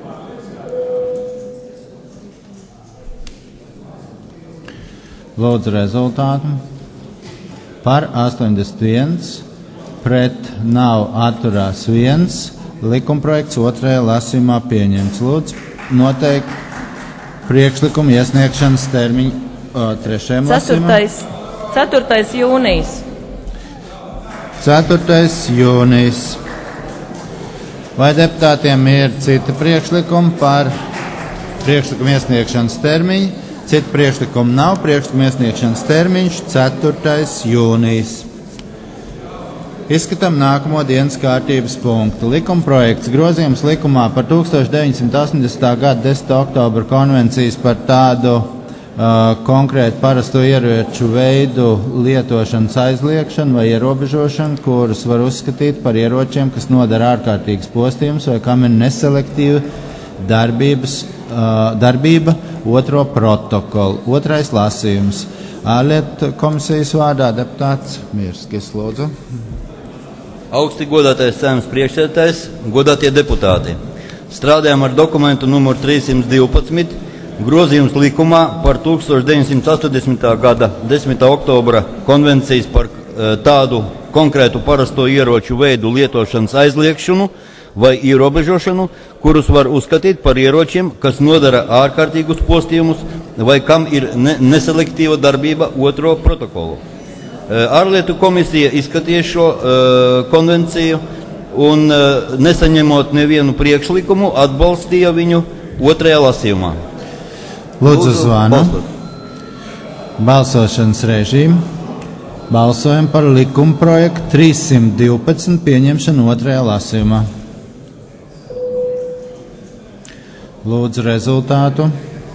Lūdzu rezultātu. Par astoņdesmit viens. Pret nav atturās viens. Likumprojekts otrajā lasījumā pieņemts. Lūdzu, noteikti priekšlikumu iesniegšanas termiņu o, trešajam lasījumam. ceturtais jūnijas. ceturtais jūnijas. Vai deputātiem ir citi priekšlikumi par priekšlikumu iesniegšanas termiņu? Citu priekšlikumu nav. Priekšlikumu iesniegšanas termiņš ceturtais jūnijas. Izskatām nākamo dienas kārtības punktu. Likumprojekts grozījums likumā par tukstovš deviņsimt astoņdesmitā gada desmitā oktobra konvencijas par tādu uh, konkrētu parasto ieroču veidu lietošanas aizliekšanu vai ierobežošanu, kurus var uzskatīt par ieročiem, kas nodara ārkārtīgas postījumus vai kam ir neselektīva darbības, uh, darbība otro protokolu. Otrais lasījums. Ārlietu komisijas vārdā deputāts Mirskis, lūdzu. Augsti godātais Saeimas priekšsēdētājs, godātie deputāti. Strādājam ar dokumentu numur trīssimt divpadsmit, grozījums likumā par tukstovš deviņsimt astoņdesmitā gada desmitā oktobra konvencijas par e, tādu konkrētu parasto ieroču veidu lietošanas aizliekšanu vai ierobežošanu, kurus var uzskatīt par ieročiem, kas nodara ārkārtīgus postījumus vai kam ir ne neselektīva darbība otro protokolu. Ārlietu komisija izskatīja šo uh, konvenciju un uh, nesaņemot nevienu priekšlikumu, atbalstīja viņu otrajā lasījumā. Lūdzu, zvanu. Balsošanas režīmu. Balsojam par likuma projektu trīssimt divpadsmit pieņemšanu otrajā lasījumā. Lūdzu rezultātu.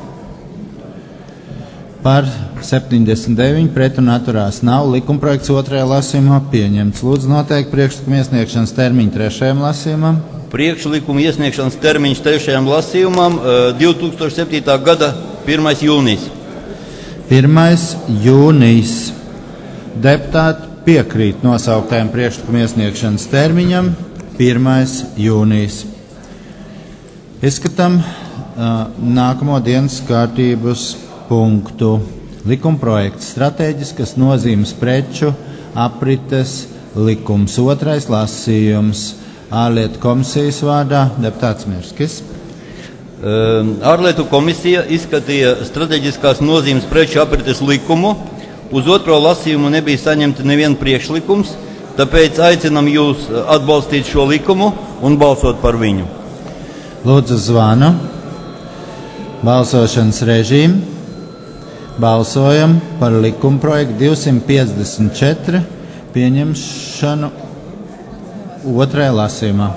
Par septiņdesmit deviņi pret un atturās nav. Likumprojekts otrajā lasījumā pieņemts. Lūdzu noteikt priekšlikuma iesniegšanas termiņu trešajam lasījumam. Priekšlikuma iesniegšanas termiņš trešajam lasījumam divi tūkstoši septītā gada pirmais jūnijas. pirmais jūnijas. Deputāti piekrīt nosauktajam priekšlikuma iesniegšanas termiņam pirmais jūnijas. Izskatām uh, nākamo dienas kārtības punktu. Likumprojekts stratēģiskas nozīmes preču aprites likums. Otrais lasījums. Ārlietu komisijas vārdā deputāts Mirskis. Ārlietu komisija izskatīja stratēģiskās nozīmes preču aprites likumu. Uz otro lasījumu nebija saņemta neviena priekšlikums, tāpēc aicinam jūs atbalstīt šo likumu un balsot par viņu. Lūdzu zvanu. Balsošanas režīmu. Balsojam par likumprojektu divsimt piecdesmit četri pieņemšanu otrajā lasījumā.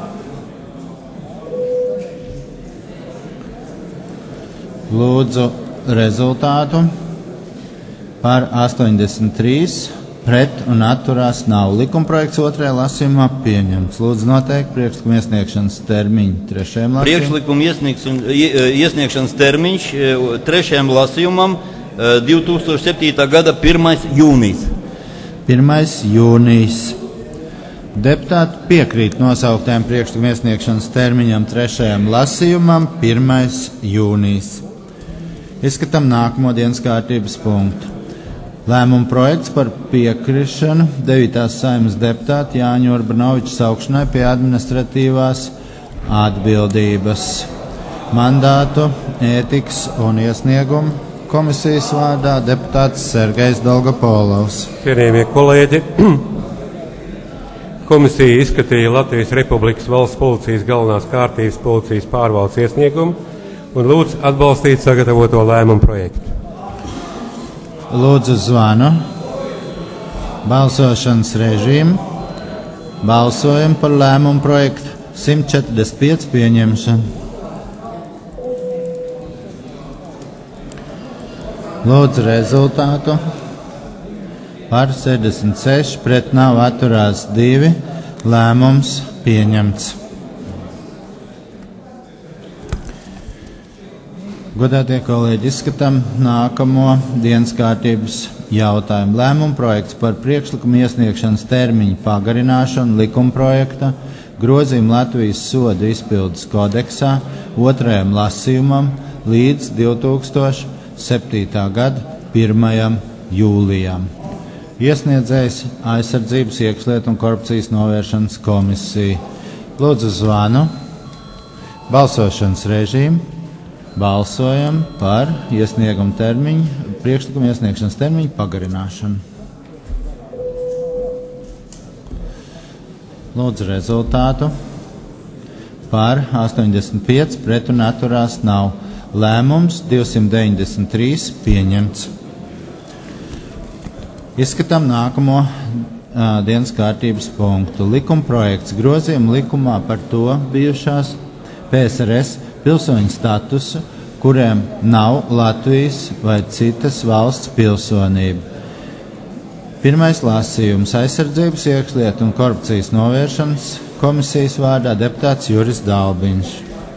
Lūdzu rezultātu. Par astoņdesmit trīs pret un atturās nav. Likumprojekts otrajā lasījumā pieņemts. Lūdzu noteikt priekšlikuma iesniegšanas termiņu trešajam lasījumam. Priekšlikuma iesniegšanas termiņš trešajam lasījumam divi tūkstoši septītā gada pirmais jūnijas. pirmais jūnijas. Deputāti piekrīt nosauktējiem priekšlikuma iesniegšanas termiņam trešajam lasījumam pirmais jūnijas. Izskatām nākamo dienas kārtības punktu. Lēmuma projekts par piekrišanu devītās Saeimas deputāta Jāņa Urbanoviča saukšanai pie administratīvās atbildības. Mandātu, ētikas un iesniegumu komisijas vārdā deputāts Sergejs Dolgopolovs. Cienījamie kolēģi, komisija izskatīja Latvijas Republikas Valsts policijas galvenās kārtības policijas pārvaldes iesniegumu un lūdz atbalstīt sagatavoto lēmumu projektu. Lūdzu zvanu. Balsošanas režīmu. Balsojam par lēmumu projektu simt četrdesmit pieci pieņemšanu. Lūdzu rezultātu. Par sešdesmit seši pret nav atturās divi. Lēmums pieņemts. Godātie kolēģi, izskatām nākamo dienas kārtības jautājumu. Lēmuma projekts par priekšlikumu iesniegšanas termiņu pagarināšanu likumprojekta grozījumu Latvijas sodu izpildes kodeksā otrajam lasījumam līdz divi tūkstoši septītā gada pirmajam jūlijam. Iesniedzējs Aizsardzības, iekšlietu un korupcijas novēršanas komisija. Lūdzu zvanu. Balsošanas režīmu. Balsojam par iesniegumu termiņu, priekšlikumu iesniegšanas termiņu pagarināšanu. Lūdzu rezultātu. Par astoņdesmit pieci pret un atturās nav. Lēmums divsimt deviņdesmit trīs pieņemts. Izskatām nākamo dienas kārtības punktu. Likumprojekts grozījuma likumā par to bijušās P S R S pilsoņu statusu, kuriem nav Latvijas vai citas valsts pilsonība. Pirmais lasījums - aizsardzības, iekšlietu un korupcijas novēršanas komisijas vārdā deputāts Juris Dalbiņš.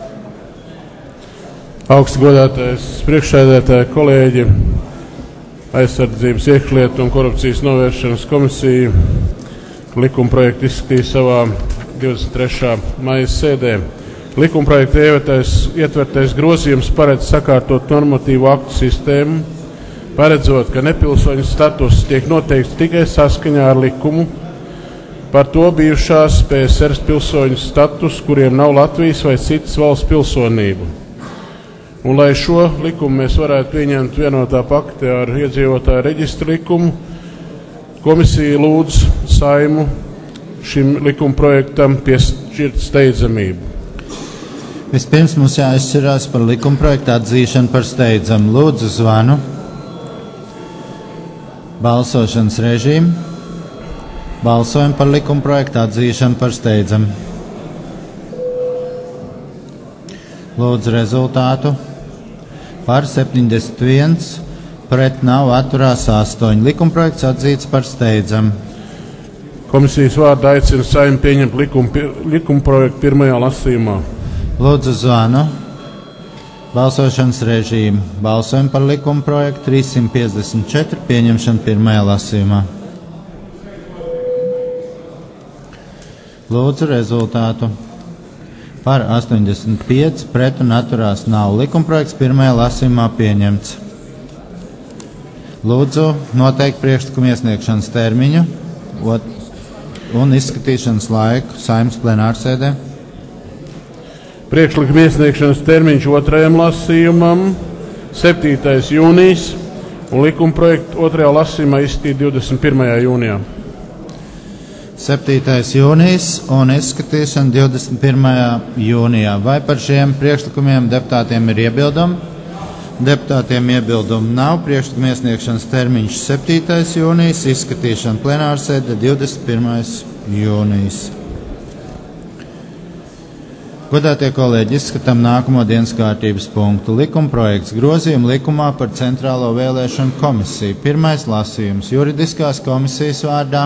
Augsti godātais priekšsēdētāji, kolēģi, aizsardzības, iekšlietu un korupcijas novēršanas komisija likumprojektu izskatīja savā divdesmit trešā maija sēdē. Likumprojekta ietvertais grozījums paredz sakārtot normatīvu aktu sistēmu, paredzot, ka nepilsoņu status tiek noteikts tikai saskaņā ar likumu, par to bijušās P S R S pilsoņu status, kuriem nav Latvijas vai citas valsts pilsonība. Un, lai šo likumu mēs varētu pieņemt vienotā paktē ar iedzīvotāju reģistra likumu, komisija lūdz Saimu šim likumprojektam piešķirt steidzamību. Vispirms mums jāizšķirās par likumprojektu atzīšanu par steidzamu. Lūdzu, zvanu. Balsošanas režīmu. Balsojam par likumprojektu atzīšanu par steidzamu. Lūdzu rezultātu. Par septiņdesmit viens, pret nav, atturās astoņi. Likumprojekts atzīts par steidzamu. Komisijas vārdā aicina Saimu pieņemt likum, likumprojektu pirmajā lasījumā. Lūdzu zvanu. Balsošanas režīmu. Balsojam par likumprojektu trīssimt piecdesmit četri pieņemšanu pirmajā lasījumā. Lūdzu rezultātu. Par astoņdesmit pieci, pret un atturās nav. Likumprojekts pirmajā lasījumā pieņemts. Lūdzu noteikt priekšlikumu iesniegšanas termiņu un izskatīšanas laiku Saeimas plenārsēdē. Priekšlikuma iesniegšanas termiņš otrajam lasījumam septītais jūnijas un likumprojektu otrajā lasījumā izskatīt divdesmit pirmajā jūnijā. septītais jūnijas un izskatīšana divdesmit pirmajā jūnijā. Vai par šiem priekšlikumiem deputātiem ir iebildumi? Deputātiem iebildumu nav. Priekšlikuma iesniegšanas termiņš septītais jūnijas, izskatīšana plenārsēde divdesmit pirmais jūnijas. Godātie kolēģi, izskatām nākamo dienas kārtības punktu. Likumprojekts grozījuma likumā par Centrālo vēlēšanu komisiju. Pirmais lasījums juridiskās komisijas vārdā.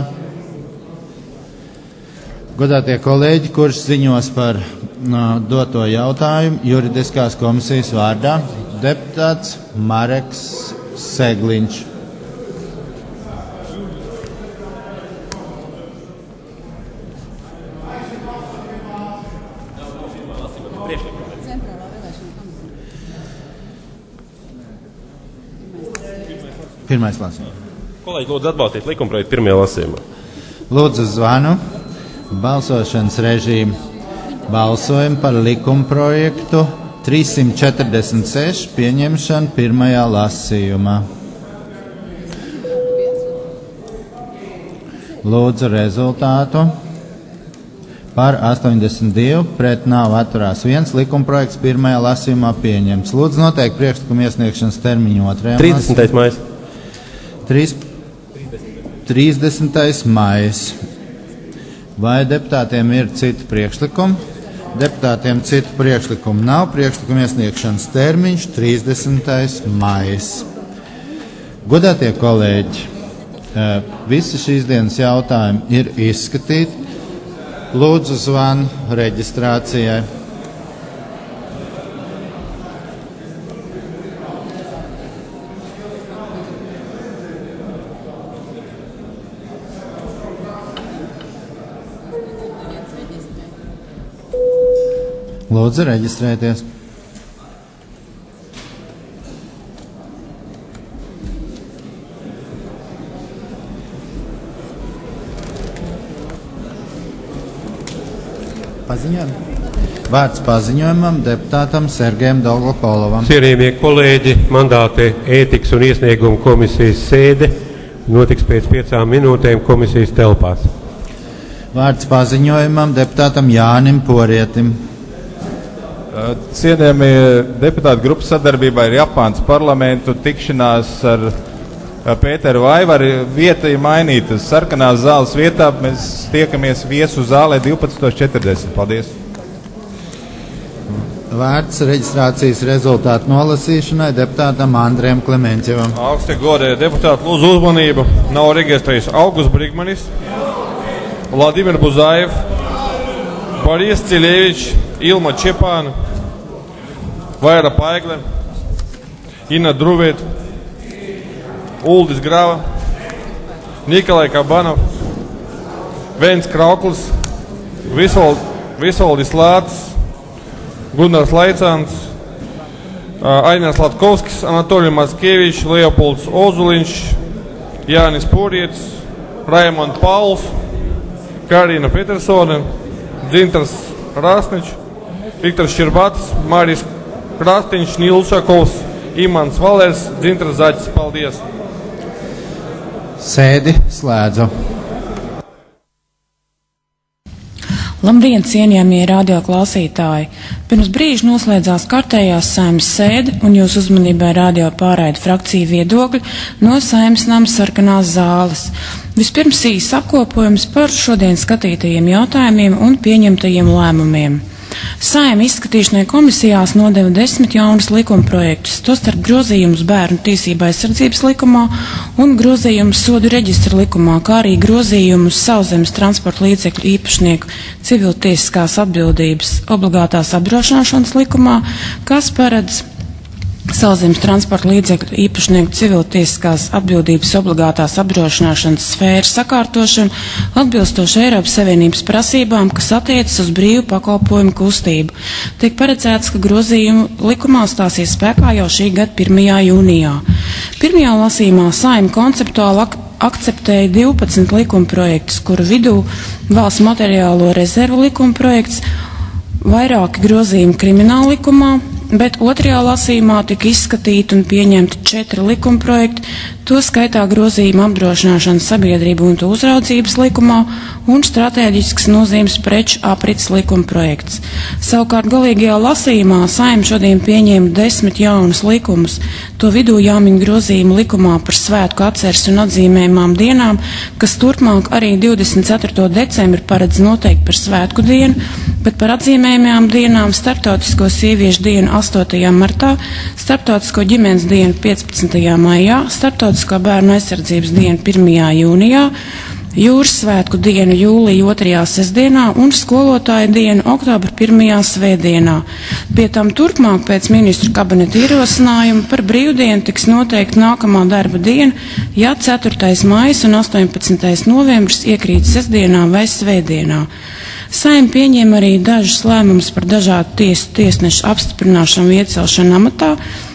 Godātie kolēģi, kurš ziņos par no, doto jautājumu juridiskās komisijas vārdā, deputāts Mareks Segliņš. Pirmais lasījums. Kolēģi, lūdzu atbalstīt likumprojektu pirmajā lasījumā. Lūdzu zvanu. Balsošanas režīmu. Balsojam par likumprojektu trīssimt četrdesmit seši pieņemšanu pirmajā lasījumā. Lūdzu rezultātu. Par astoņdesmit divi, pret nav, atturās viens. Likumprojekts pirmajā lasījumā pieņemts. Lūdzu noteikt priekšlikumu iesniegšanas termiņu otrajā lasījumā. trīsdesmitais maijs. trīsdesmitais maijs. Vai deputātiem ir citi priekšlikumi? Deputātiem citu priekšlikumu nav. Priekšlikumu iesniegšanas termiņš trīsdesmitais maijs. Godātie kolēģi, visi šīs dienas jautājumi ir izskatīti. Lūdzu zvanu reģistrācijai. Lūdzu, reģistrēties. Paziņojam. Vārds paziņojumam deputātam Sergejam Dolgopolovam. Cienījamie kolēģi, mandāti ētikas un iesniegumu komisijas sēde notiks pēc piecām minūtēm komisijas telpās. Vārds paziņojumam deputātam Jānim Porietim. Cienījamie deputāti, grupas sadarbībā ar Japānas parlamentu tikšanās ar Pēteru Vaivari, vieta ir mainīta. Sarkanās zāles vietā mēs tiekamies viesu zālē divpadsmit četrdesmit. Paldies! Vārds reģistrācijas rezultātu nolasīšanai deputātam Andriem Klementjevam. Augsti godēja deputāti, lūdzu uzmanību. Nav reģistrējis Augusts Brigmanis, Vladimir Buzajev, Boris Cilevičs, Ilma Čepāna, Vaira Paigle, Ina Druvēt, Uldis Grava, Nikolai Kabanov, Vens Krauklis, Visold, Visoldis Lācis, Gunārs Laicāns, Ainēs Latkovskis, Anatolij Matskevičs, Leopolds Ozuliņš, Jānis Pūrietis, Raimond Pauls, Karina Petersone, Dzintars Rasničs, Viktors Širbatis, Māris Krastiņš, Nils Šakovs, Imants Valērs, Dzintars Zaķis. Paldies! Sēdi slēdzu. Labdien, cienījamie radio klausītāji! Pirms brīža noslēdzās kārtējās Saeimas sēde un jūsu uzmanībai radio pārraida frakcija viedokļi no Saeimas nama sarkanās zāles. Vispirms īsts apkopojums par šodien skatītajiem jautājumiem un pieņemtajiem lēmumiem. Saeima izskatīšanai komisijās nodeva desmit jaunus likumprojektus, tostarp grozījumus bērnu tiesību aizsardzības likumā un grozījumus sodu reģistra likumā, kā arī grozījumus sauszemes transporta līdzekļu īpašnieku civiltiesiskās atbildības obligātās apdrošināšanas likumā, kas paredz sauszemes transporta līdzekļu īpašnieku civiltiesiskās atbildības obligātās apdrošināšanas sfēras sakārtošanu atbilstoši Eiropas Savienības prasībām, kas attiecas uz brīvu pakalpojumu kustību. Tiek paredzēts, ka grozījumi likumā stāsies spēkā jau šī gada pirmajā jūnijā. Pirmajā lasījumā Saeima konceptuāli ak akceptēja divpadsmit likumprojektus, kuru vidū valsts materiālo rezervu likumprojekts, vairāki grozījumi krimināla likumā, bet otrajā lasījumā tika izskatīti un pieņemti četri likumprojekti, to skaitā grozījuma apdrošināšanas sabiedrību un to uzraudzības likumā un stratēģisks nozīmes preču aprits likumprojekts. Savukārt galīgajā lasījumā Saeima šodien pieņēma desmit jaunus likumus, to vidū jāmin grozījuma likumā par svētku atceres un atzīmējumām dienām, kas turpmāk arī divdesmit ceturto decembri paredz noteikti par svētku dienu, bet par atzīmējumām dienām Starptautisko sieviešu dienu astotajā martā, Starptautisko ģimenes dienu piecpadsmitajā maijā, Starptautisko bērnu aizsardzības dienu pirmajā jūnijā, Jūras svētku dienu jūlija otrajā sestdienā un skolotāju dienu oktobra pirmajā svētdienā. Pie tam turpmāk pēc ministru kabineta ierosinājuma par brīvdienu tiks noteikti nākamā darba diena, ja ceturtais maijs un astoņpadsmitais novembris iekrīt sestdienā vai svētdienā. Saeima pieņēma arī dažus lēmumus par dažādu tiesu tiesnešu apstiprināšanu un iecelšanu amatā,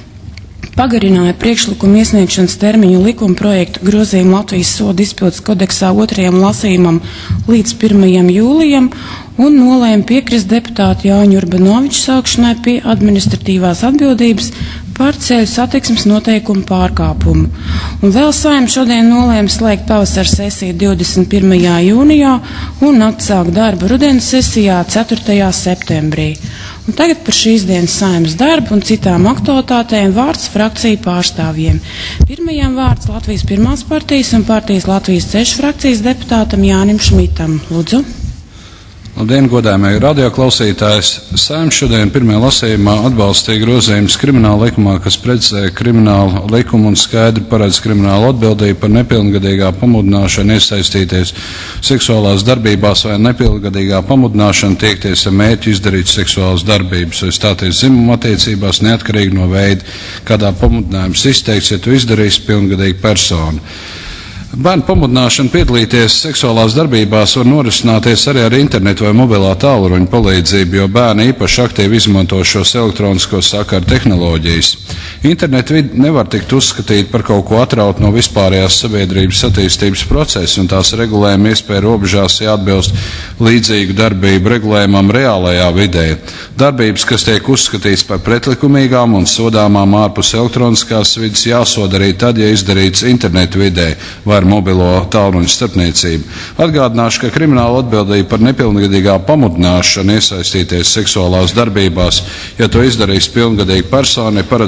pagarināja priekšlikumu iesniegšanas termiņu likuma projektu grozījumu Latvijas sodu izpildes kodeksā otrajam lasījumam līdz pirmajam jūlijam un nolēma piekrist deputātu Jāņu Urbanoviču saukšanai pie administratīvās atbildības par ceļu satiksmes noteikumu pārkāpumu. Un vēl Saeima šodien nolēma slēgt pavasara sesiju divdesmit pirmajā jūnijā un atsākt darbu rudens sesijā ceturtajā septembrī. Un tagad par šīs dienas Saeimas darbu un citām aktualitātēm vārds frakciju pārstāvjiem. Pirmajam vārds Latvijas pirmās partijas un partijas Latvijas ceļš frakcijas deputātam Jānim Šmitam. Lūdzu. Labdien, godājamie radioklausītājs! Saeima šodien pirmajā lasījumā atbalstīja grozījumus krimināla likumā, kas precizē kriminālu likumu un skaidri paredz kriminālu atbildību par nepilngadīgā pamudināšanu iesaistīties seksuālās darbībās vai nepilngadīgā pamudināšanu tiekties ar mērķi izdarīt seksuālas darbības vai stāties dzimuma attiecībās neatkarīgi no veida, kādā pamudinājums izteikts, ja to izdarīs pilngadīga persona. Bērnu pamudināšana piedalīties seksuālās darbībās var norisināties arī ar internetu vai mobilā tālruņa palīdzību, jo bērni īpaši aktīvi izmanto šos elektroniskos sakaru tehnoloģijas. Internetu vidi nevar tikt uzskatīt par kaut ko atraut no vispārējās sabiedrības attīstības procesa, un tās regulējuma iespēja robežās jāatbilst līdzīgu darbību regulējumam reālajā vidē. Darbības, kas tiek uzskatīts par pretlikumīgām un sodāmām ārpus elektroniskās vidas, jāsoda arī tad, ja izdarīts internetu vidē vai ar mobilo tālruņu starpniecību. Atgādināšu, ka krimināla atbildība par nepilngadīgā pamudināšanu iesaistīties seksuālās darbībās, ja to izdarīs pilngadīga persona, ir paredzēta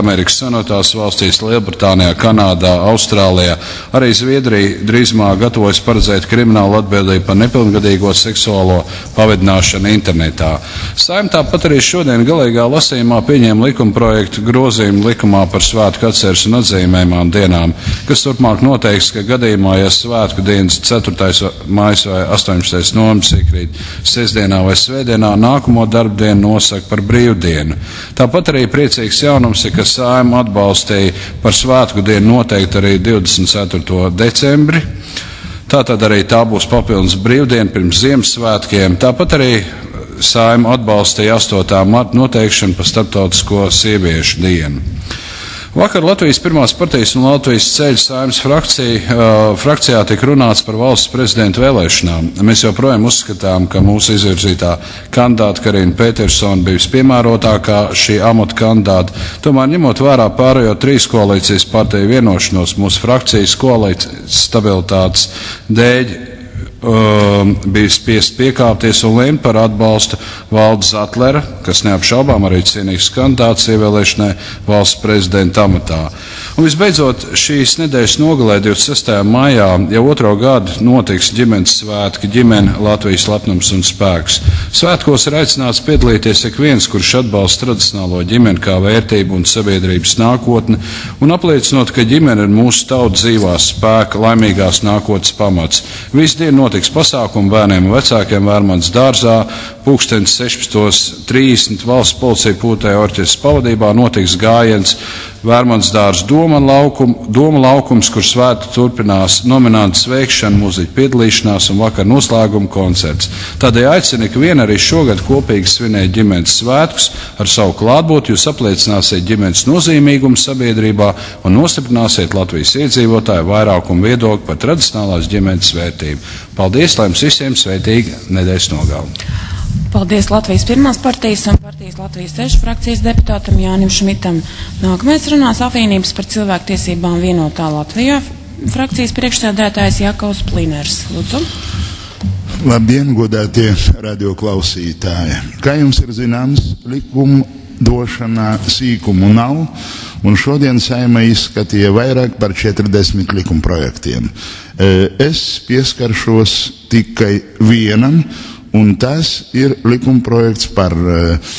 Amerikas Savienotās valstīs, Lielbritānijā, Kanādā, Austrālijā. Arī Zviedrija drīzumā gatavojas paredzēt kriminālu atbildību par nepilngadīgo seksuālo pavadināšanu internetā. Saeima tāpat arī šodien galīgā lasījumā pieņēma likumprojektu grozījumu likumā par svētku atceres un atzīmējumām dienām, kas turpmāk noteiks, ka gadījumā, ja svētku dienas ceturtais mājas vai astoņpadsmitais novembris iekrīt sestdienā vai svētdienā, nākamo darbdienu nosaka par brīvdienu. Tāpat arī priecīgs jaunums ir, ka Saeima atbalstīja par svētku dienu noteikti arī divdesmit ceturto decembri. Tātad arī tā būs papildus brīvdiena pirms Ziemassvētkiem. Tāpat arī Saeima atbalstīja astotā marta noteikšanu par starptautisko sieviešu dienu. Vakar Latvijas Pirmās partijas un Latvijas ceļu Saeimas frakcija, uh, frakcijā tika runāts par valsts prezidenta vēlēšanām. Mēs joprojām uzskatām, ka mūsu izvirzītā kandidāta Karina Petersona bija vispiemērotākā šī amata kandidāta. Tomēr ņemot vērā pārējo trīs koalīcijas partiju vienošanos, mūsu frakcijas koalīcijas stabilitātes dēļ Um, bija spiest piekāpties un lemt par atbalstu Valdes Zatlera, kas neapšaubām arī cienīgs kandidāts ievēlēšanai valsts prezidenta amatā. Un visbeidzot, šīs nedēļas nogalē divdesmit sestajā maijā jau otro gadu notiks ģimenes svētki ģimene Latvijas lepnums un spēks. Svētkos ir aicināts piedalīties ik viens, kurš atbalsta tradicionālo ģimeni kā vērtību un sabiedrības nākotni un apliecinot, ka ģimene ir mūsu tautas dzīvās spēka laimīgās nākotnes pamats. Visu dienu notiks pasākumu bērniem un vecākiem Vērmanas dārzā, pulkstens sešpadsmit trīsdesmit valsts policija pūtēja orķestra pavadībā notiks gājiens Vērmanas dārza Doma, laukum, Doma laukums, kur svētku turpinās nominantu sveikšana, mūziķu piedalīšanās un vakar noslēguma koncerts. Tādēļ aicinu ikvienu arī šogad kopīgi svinēt ģimenes svētkus. Ar savu klātbūtni jūs apliecināsiet ģimenes nozīmīgumu sabiedrībā un nostiprināsiet Latvijas iedzīvotāju vairākumu viedokli par tradicionālās ģimenes vērtību. Paldies, lai jums visiem sveitīga nedēļas nogalē. Paldies Latvijas Pirmās partijas un partijas Latvijas ceļu frakcijas deputātam Jānim Šmitam. Nākamais runās apvienības par cilvēktiesībām vienotā Latvijā frakcijas priekšsēdētājs Jakavs Pliners. Lūdzu. Labdien, godātie radioklausītāji. Kā jums ir zināms, likumu došanā sīkumu nav, un šodien Saeima izskatīja vairāk par četrdesmit likumprojektiem. Es pieskaršos tikai vienam, un tas ir likumprojekts par uh,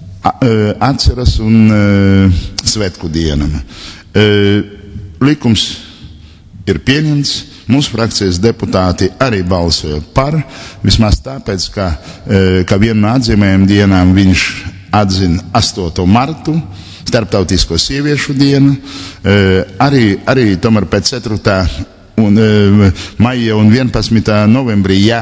atceras un uh, svētku dienam. Uh, likums ir pieņemts, mūsu frakcijas deputāti arī balsoja par, vismaz tāpēc, ka, uh, ka vienu no atzīmējuma dienām viņš atzina astoto martu, starptautisko sieviešu dienu, uh, arī, arī tomēr pēc ceturtā un, uh, maija un vienpadsmitā novembrī, ja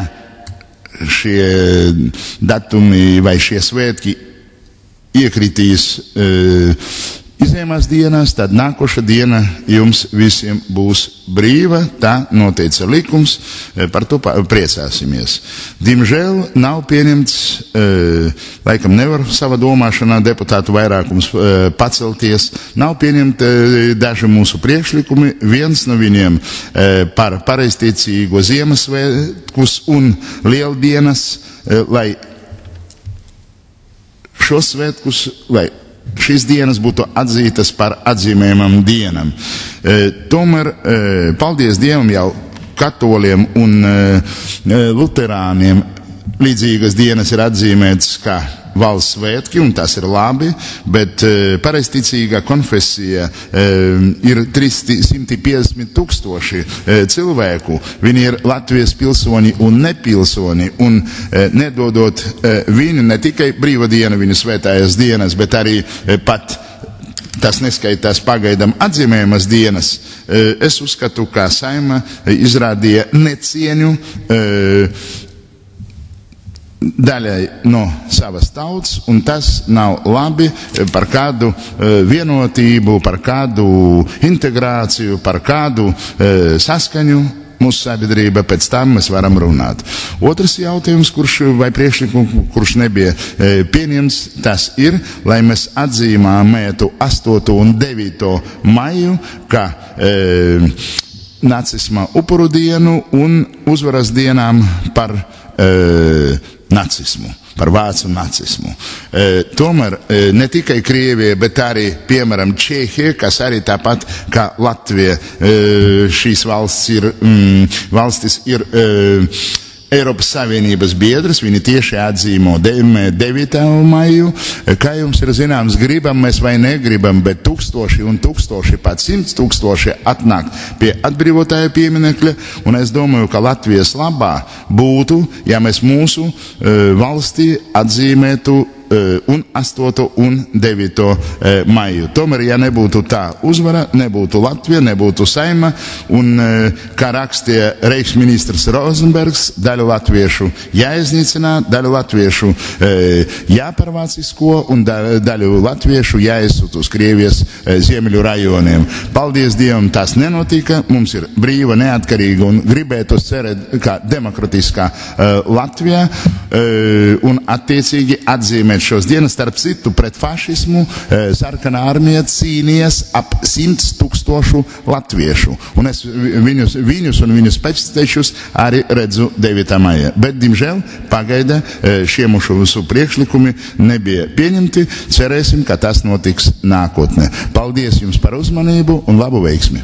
šie datumi vai šie svētki iekritīs e, izņēmās dienās, tad nākoša diena jums visiem būs brīva, tā noteica likums, e, par to priecāsimies. Diemžēl nav pieņemts, e, laikam nevar savā domāšanā deputātu vairākums e, pacelties, nav pieņemti e, daži mūsu priekšlikumi, viens no viņiem e, par pareiztiecīgo Ziemassvētkus un Lieldienas, e, lai šos svētkus, lai šīs dienas būtu atzītas par atzīmējumam dienam. E, tomēr, e, paldies Dievam, jau katoliem un e, luterāniem līdzīgas dienas ir atzīmētas kā valsts svētki, un tas ir labi, bet e, pareizticīgā konfesija e, ir trīssimti piecdesmit tūkstoši e, cilvēku. Viņi ir Latvijas pilsoņi un nepilsoņi, un e, nedodot e, viņu ne tikai brīva diena, viņu svētājas dienas, bet arī e, pat tas neskaitās pagaidam atzīmējumas dienas. E, es uzskatu, ka Saeima izrādīja necieņu e, daļai no savas tautas, un tas nav labi par kādu uh, vienotību, par kādu integrāciju, par kādu uh, saskaņu mūsu sabiedrība, pēc tam mēs varam runāt. Otrs jautājums, kurš vai priekšlikums, kurš nebija e, pieņemts, tas ir, lai mēs atzīmētu astoto un devīto maiju, kā e, nacisma upuru dienu un uzvaras dienām par e, nacismu. par vācu nacismu. E, tomēr e, ne tikai Krievija, bet arī, piemēram, Čehija, kas arī tāpat kā Latvija, e, šīs valsts ir, mm, valstis ir e, Eiropas Savienības biedrs, viņi tieši atzīmo devīto maiju. Kā jums ir zināms, gribam mēs vai negribam, bet tūkstoši un tūkstoši, pat simts tūkstoši atnāk pie atbrīvotāja pieminekļa, un es domāju, ka Latvijas labā būtu, ja mēs mūsu uh, valstī atzīmētu un astoto un devīto maiju. Tomēr, ja nebūtu tā uzvara, nebūtu Latvija, nebūtu Saima, un, kā rakstīja Reichsministrs Rozenbergs, daļu latviešu jāiznīcinā, daļu latviešu jāparvācisko, un daļu latviešu jāizsūt uz Krievijas ziemeļu rajoniem. Paldies Dievam, tas nenotika, mums ir brīva, neatkarīga un gribētu cerēt, kā demokratiskā Latvijā, un attiecīgi atzīmēt šos dienas, starp citu, pret fašismu sarkanā armija cīnījās ap simts tūkstošu latviešu. Un es viņus, viņus un viņus pēctečus arī redzu devītā maijā. Bet, diemžēl, pagaida šie mūsu priekšlikumi nebija pieņemti. Cerēsim, ka tas notiks nākotnē. Paldies jums par uzmanību un labu veiksmi!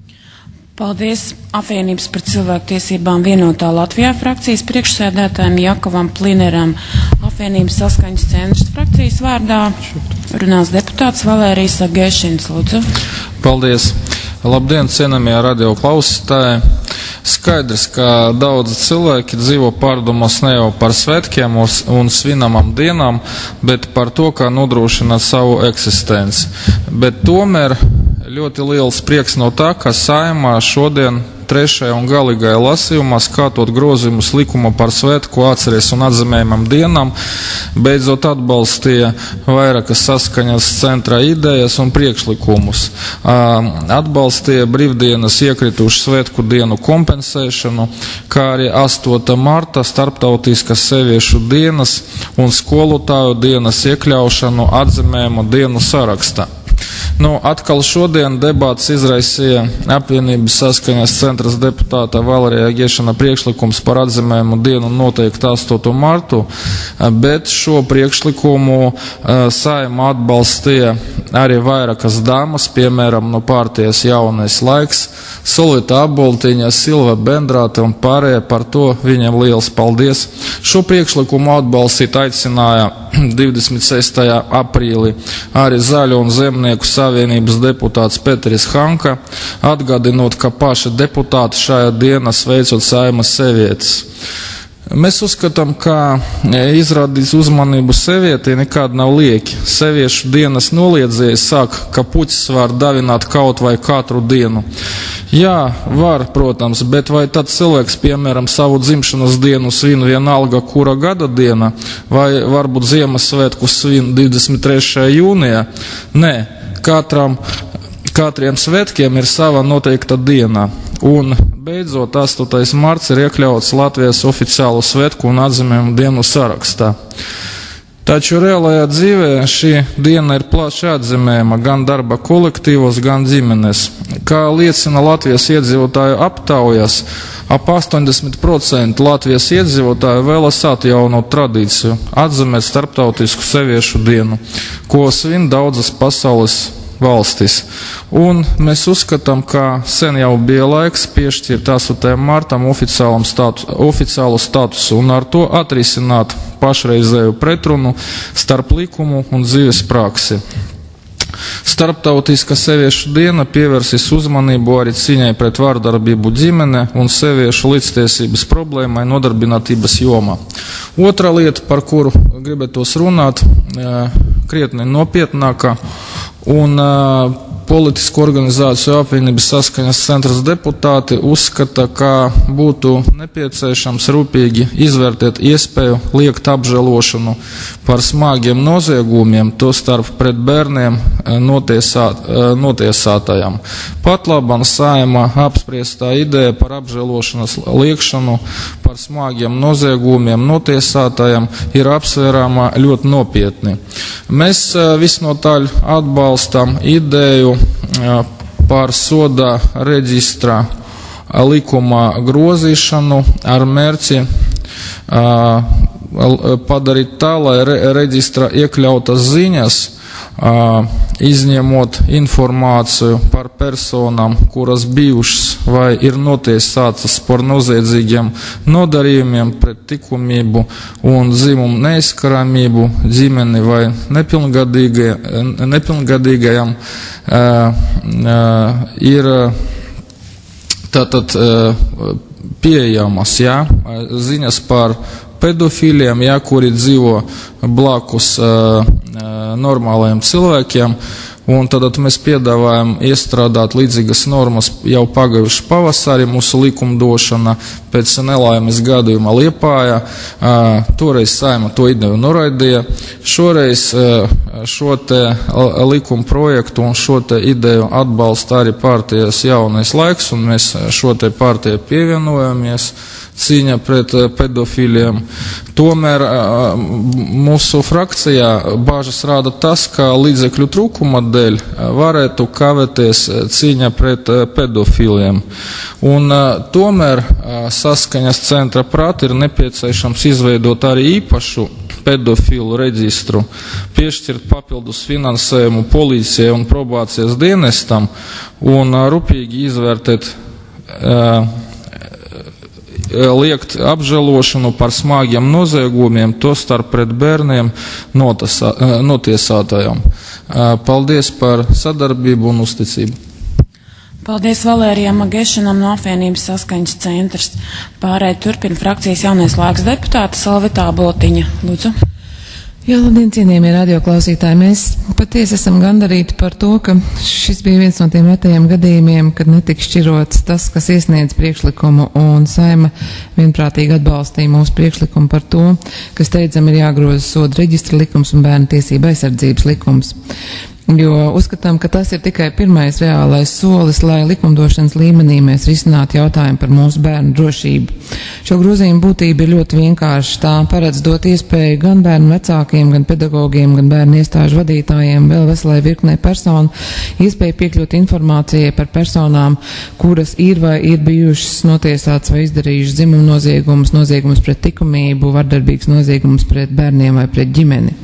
Paldies apvienības par cilvēku tiesībām vienotā Latvijā frakcijas priekšsēdētājiem Jakovam Plineram. Apvienības saskaņas centrs frakcijas vārdā runās deputāts Valērijas Agēšins, lūdzu. Paldies. Labdien, cienamie radio klausītāji. Skaidrs, ka daudzi cilvēki dzīvo pārdomās ne jau par svētkiem un svinamām dienām, bet par to, kā nodrošināt savu eksistenci. Bet tomēr ļoti liels prieks no tā, ka Saeimā šodien trešajā un galīgajā lasījumā, skatot grozījumus likuma par svētku atceries un atzīmējumam dienām, beidzot atbalstīja vairākas saskaņas centra idejas un priekšlikumus. Atbalstīja brīvdienas iekritušu svētku dienu kompensēšanu, kā arī astotā marta starptautiskas sieviešu dienas un skolotāju dienas iekļaušanu atzīmējumu dienu sarakstā. Nu, atkal šodien debāts izraisīja apvienības saskaņas centras deputāta Valērija Agēšana priekšlikums par atzīmējumu dienu noteikti astoto martu, bet šo priekšlikumu Saeima atbalstīja arī vairākas dāmas, piemēram, no partijas Jaunais laiks, Solita Aboltiņa, Silva Bendrāte un pārējie. Par to viņiem liels paldies. Šo priekšlikumu atbalstīt aicināja divdesmit sestajā aprīlī arī Zaļo un Zemnieku savienības deputāts Petris Hanka, atgādinot, ka paši deputāti šajā dienā sveicot Saeimas sievietes. Mēs uzskatām, ka izrādīt uzmanību sievietei nekāda nav lieki. Sieviešu dienas noliedzēji saka, ka puķis var davināt kaut vai katru dienu. Jā, var, protams, bet vai tad cilvēks, piemēram, savu dzimšanas dienu svin vienalga kura gada diena, vai varbūt Ziemassvētku svin divdesmit trešajā jūnijā? Nē, katram, katriem svētkiem ir sava noteikta diena. Un beidzot, astotais marts ir iekļauts Latvijas oficiālo svētku un atzīmējumu dienu sarakstā. Taču reālajā dzīvē šī diena ir plaši atzīmējama gan darba kolektīvos, gan ģimenes. Kā liecina Latvijas iedzīvotāju aptaujas, ap astoņdesmit procenti Latvijas iedzīvotāju vēlas atjaunot tradīciju, atzīmēt starptautisku sieviešu dienu, ko svin daudzas pasaules valstis. Un mēs uzskatām, ka sen jau bija laiks piešķirt astotajam martam statu, oficiālu statusu un ar to atrisināt pašreizēju pretrunu starp likumu un dzīves praksi. Starptautiskā sieviešu diena pievērsīs uzmanību arī cīņai pret vardarbību ģimene un sieviešu līdztiesības problēmai nodarbinātības jomā. Otra lieta, par kuru gribētos runāt, krietni nopietnākā, un uh, politisku organizāciju apvienības saskaņas centras deputāti uzskata, ka būtu nepieciešams rūpīgi izvērtēt iespēju liekt apžēlošanu par smagiem noziegumiem, to starp pret bērniem notiesāt, notiesātajam. Pat labam Saeimā apspriestā ideja par apžēlošanas liekšanu par smagiem noziegumiem notiesātajam ir apsvērāma ļoti nopietni. Mēs visnotaļ atbalstam ideju par soda reģistra likuma grozīšanu ar mērķi padarīt tā, lai re, reģistrā iekļautas ziņas, izņemot informāciju par personām, kuras bijušas vai ir notiesātas par noziedzīgiem nodarījumiem pret likumību un dzimumu neizskaramību, ģimeni vai nepilngadīgajam, ir tātad pieejamas, jā, ziņas par pedofīliem, jā, kuri dzīvo blakus uh, normālajiem cilvēkiem, un tad mēs piedāvājam iestrādāt līdzīgas normas jau pagājuši pavasarī mūsu likumdošana pēc nelaimes gadījuma Liepājā. Uh, toreiz Saeima to ideju noraidīja. Šoreiz uh, šo te likuma projektu un šo te ideju atbalsta arī partijas Jaunais laiks, un mēs šo te partiju pievienojamies cīņa pret pedofīliem. Tomēr mūsu frakcijā bāžas rāda tas, ka līdzekļu trūkuma dēļ varētu kavēties cīņa pret pedofīliem. Un tomēr saskaņas centra prāt ir nepieciešams izveidot arī īpašu pedofilu reģistru, piešķirt papildus finansējumu policijai un probācijas dienestam un rūpīgi izvērtēt liekt apžēlošanu par smagiem noziegumiem, tostarp pret bērniem notasā, notiesātajiem. Paldies par sadarbību un uzticību. Paldies Valērijam Magešanam no apvienības saskaņas centrs. Pārēj turpina frakcijas Jaunais laiks deputāta Salvetā Botiņa. Lūdzu. Jā, labdien, cienījamie radioklausītāji. Mēs patiesi esam gandarīti par to, ka šis bija viens no tiem retajiem gadījumiem, kad netika šķirots tas, kas iesniedz priekšlikumu, un Saeima vienprātīgi atbalstīja mūsu priekšlikumu par to, ka steidzam ir jāgroza sodu reģistra likums un bērnu tiesība aizsardzības likums. Jo uzskatām, ka tas ir tikai pirmais reālais solis, lai likumdošanas līmenī mēs risinātu jautājumu par mūsu bērnu drošību. Šo grozījumu būtība ir ļoti vienkārši. Tā paredz dot iespēju gan bērnu vecākiem, gan pedagogiem, gan bērnu iestāžu vadītājiem, vēl veselai virknei personu, iespēju piekļūt informācijai par personām, kuras ir vai ir bijušas notiesātas vai izdarījušas dzimumu noziegumus, noziegumus pret likumību, vardarbīgs noziegumus pret bērniem vai pret ģimeni.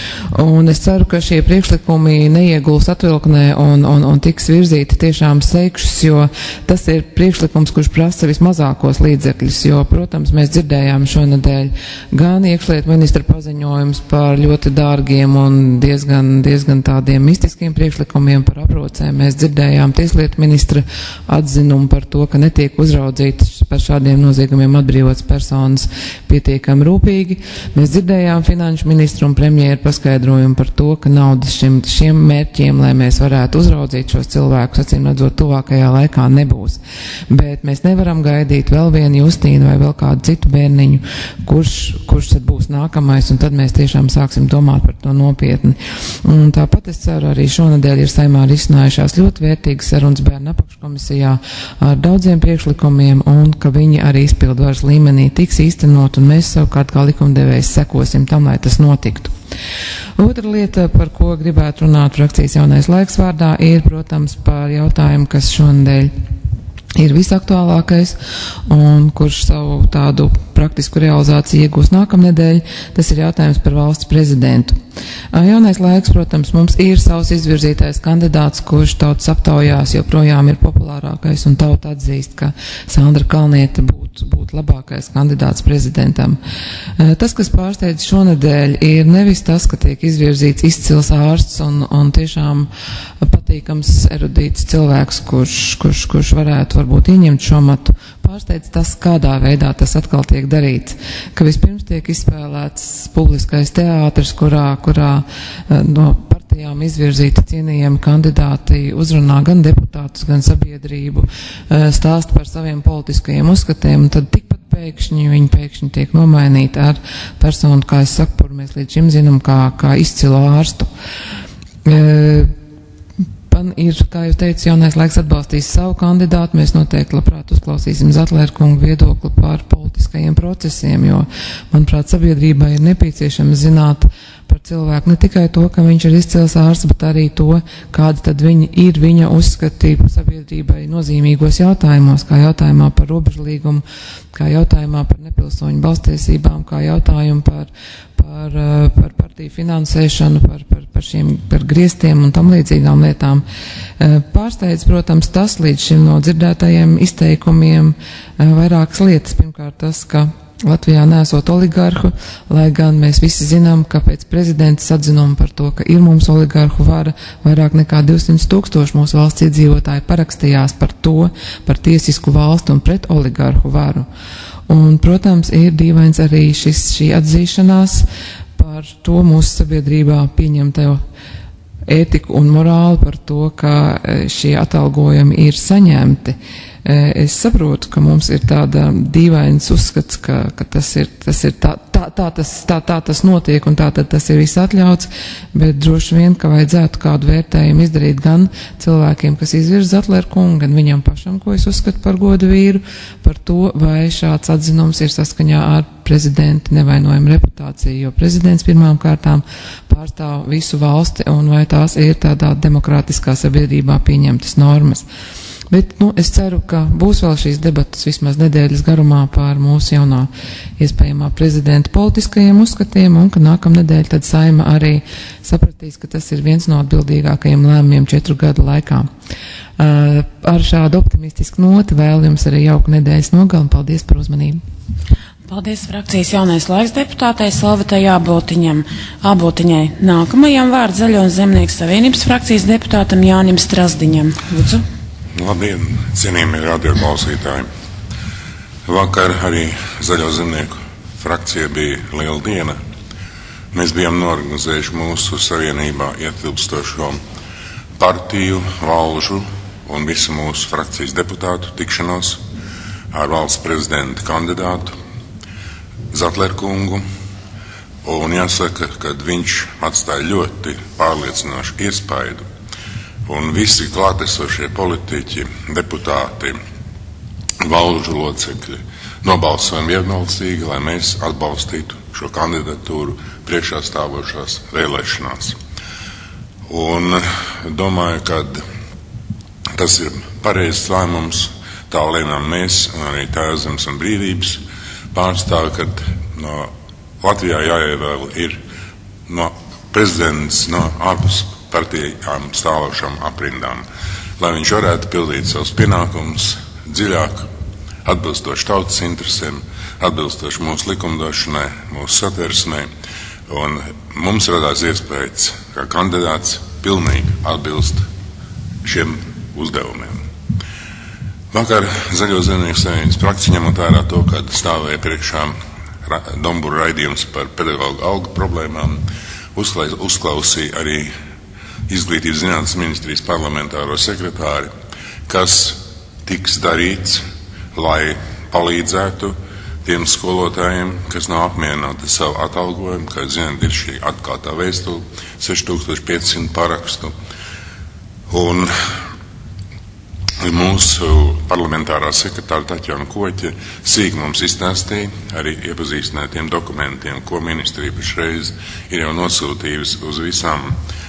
Un es ceru, ka šie priekšlikumi neieguls atvilknē un, un, un tiks virzīti tiešām seikšus, jo tas ir priekšlikums, kurš prasa vismazākos līdzekļus, jo, protams, mēs dzirdējām šonadēļ gan iekšlietu ministra paziņojums par ļoti dārgiem un diezgan, diezgan tādiem mistiskiem priekšlikumiem par aprocēm. Mēs dzirdējām tieslietu ministra atzinumu par to, ka netiek uzraudzītas par šādiem noziegumiem atbrīvotas personas pietiekami rūpīgi. Mēs dzirdējām finanšu ministru un premjeru paskaidrojumu par to, ka naudas šim, šiem mērķiem, lai mēs varētu uzraudzīt šos cilvēkus, acīm redzot, tuvākajā laikā nebūs. Bet mēs nevaram gaidīt vēl vienu Justīnu vai vēl kādu citu bērniņu, kurš, kurš tad būs nākamais, un tad mēs tiešām sāksim domāt par to nopietni. Un tāpat es ceru, arī šonadēļ ir Saeimā risinājušās ļoti vērtīgas sarunas bērnu apakškomisijā ar daudziem priekšlikumiem, un ka viņi arī izpildvaras līmenī tiks īstenot, un mēs savukārt kā likumdevējs sekosim tam, lai tas notiktu. Otra lieta, par ko gribētu runāt frakcijas Jaunais laiks vārdā, ir, protams, par jautājumu, kas šonadēļ ir visaktuālākais un kurš savu tādu praktisku realizāciju iegūs nākamnedēļ, tas ir jautājums par valsts prezidentu. Jaunais laiks, protams, mums ir savs izvirzītais kandidāts, kurš tautas aptaujās joprojām ir populārākais, un tauta atzīst, ka Sandra Kalniete būtu būt labākais kandidāts prezidentam. Tas, kas pārsteidz šonedēļ, ir nevis tas, ka tiek izvirzīts izcils ārsts un, un tiešām patīkams erudīts cilvēks, kurš, kurš, kurš varētu varbūt ieņemt šo matu. Pārsteidz tas, kādā veidā tas atkal tiek darīts, ka vispirms tiek izspēlēts publiskais teātris, kurā, kurā no partijām izvirzīti cienījami kandidāti uzrunā gan deputātus, gan sabiedrību, stāst par saviem politiskajiem uzskatiem, un tad tikpat pēkšņi viņi pēkšņi tiek nomainīti ar personu, kā es saku, kur mēs līdz šim zinām, kā, kā izcilu ārstu. pan ir, kā jau teicu, jaunais laiks atbalstīs savu kandidātu. Mēs noteikti labprāt uzklausīsim Zatlera kunga viedokli par politiskajiem procesiem, jo, manuprāt, sabiedrībai ir nepieciešams zināt par cilvēku ne tikai to, ka viņš ir izcils ārsts, bet arī to, kādi tad viņi ir viņa uzskati sabiedrībai nozīmīgos jautājumos, kā jautājumā par robežlīgumu, kā jautājumā par nepilsoņu balstiesībām, kā jautājumu par, par, par partiju finansēšanu, par, par, par šiem par griestiem un tam līdzīgām lietām. Pārsteidz, protams, tas līdz šim no dzirdētajiem izteikumiem vairākas lietas. Pirmkārt tas, ka Latvijā nesot oligarhu, lai gan mēs visi zinām, ka pēc prezidentes atzinuma par to, ka ir mums oligarhu vara, vairāk nekā divsimt tūkstoši mūsu valsts iedzīvotāji parakstījās par to, par tiesisku valstu un pret oligarhu varu. Un, protams, ir dīvains arī šis, šī atzīšanās par to mūsu sabiedrībā pieņemto ētiku un morāli, par to, ka šie atalgojumi ir saņemti. Es saprotu, ka mums ir tāda dīvains uzskats, ka, ka tas ir, tas ir tā, tā, tā, tas, tā, tā tas notiek un tā tad tas ir viss atļauts, bet droši vien, ka vajadzētu kādu vērtējumu izdarīt gan cilvēkiem, kas izvirza Zatlera kungu, gan viņam pašam, ko es uzskatu par godu vīru, par to, vai šāds atzinums ir saskaņā ar prezidenta nevainojumu reputāciju, jo prezidents pirmām kārtām pārstāv visu valsti un vai tās ir tādā demokrātiskā sabiedrībā pieņemtas normas. Bet, nu, es ceru, ka būs vēl šīs debatas vismaz nedēļas garumā pār mūsu jaunā iespējamā prezidenta politiskajiem uzskatiem un ka nākamnedēļ tad Saeima arī sapratīs, ka tas ir viens no atbildīgākajiem lēmumiem četru gadu laikā. Uh, ar šādu optimistisku noti vēl jums arī jauku nedēļas nogali un paldies par uzmanību. Paldies frakcijas jaunais laiks deputātei Salvatai Āboltiņam. Āboltiņai nākamajam vārds Zaļo un Zemnieku savienības frakcijas deputātam Jānim Strasdiņam. Lūdzu. Labdien, cienījamie radioklausītāji. Vakar arī Zaļo zemnieku frakcija bija liela diena. Mēs bijām norganizējuši mūsu savienībā ietilpstošo partiju, valžu un visu mūsu frakcijas deputātu tikšanos ar valsts prezidenta kandidātu Zatlera kungu. Un jāsaka, ka viņš atstāja ļoti pārliecinošu iespaidu. Un visi klātesošie politiķi, deputāti, valžu locekļi nobalsojam vienbalsīgi, lai mēs atbalstītu šo kandidatūru priekšā stāvošās vēlēšanās. Un domāju, ka tas ir pareizs lēmums, tā lēmām mēs, un arī Tēvzemes un brīvības pārstāvi, kad no Latvijā jāievēl ir no prezidents no ārpus partijām stāvošām aprindām, lai viņš varētu pildīt savus pienākumus dziļāk, atbilstoši tautas interesēm, atbilstoši mūsu likumdošanai, mūsu satversmei, un mums radās iespējas, ka kandidāts pilnīgi atbilst šiem uzdevumiem. Vakar Zaļo zemnieku savienības frakcija ņemot vērā to, kad stāvēja priekšā Dombura raidījums par pedagoģu algu problēmām, uzklausīja arī Izglītības zinātnes ministrijas parlamentāro sekretāri, kas tiks darīts, lai palīdzētu tiem skolotājiem, kas nav apmierināti savu atalgojumu, kā zināt, ir šī atklātā vēstule, seši tūkstoši pieci simti parakstu. Un mūsu parlamentārā sekretāra Taķjana Koķe sīk mums izstāstīja, arī iepazīstināja tiem dokumentiem, ko ministrija pašreiz ir jau nosūtījusi uz visām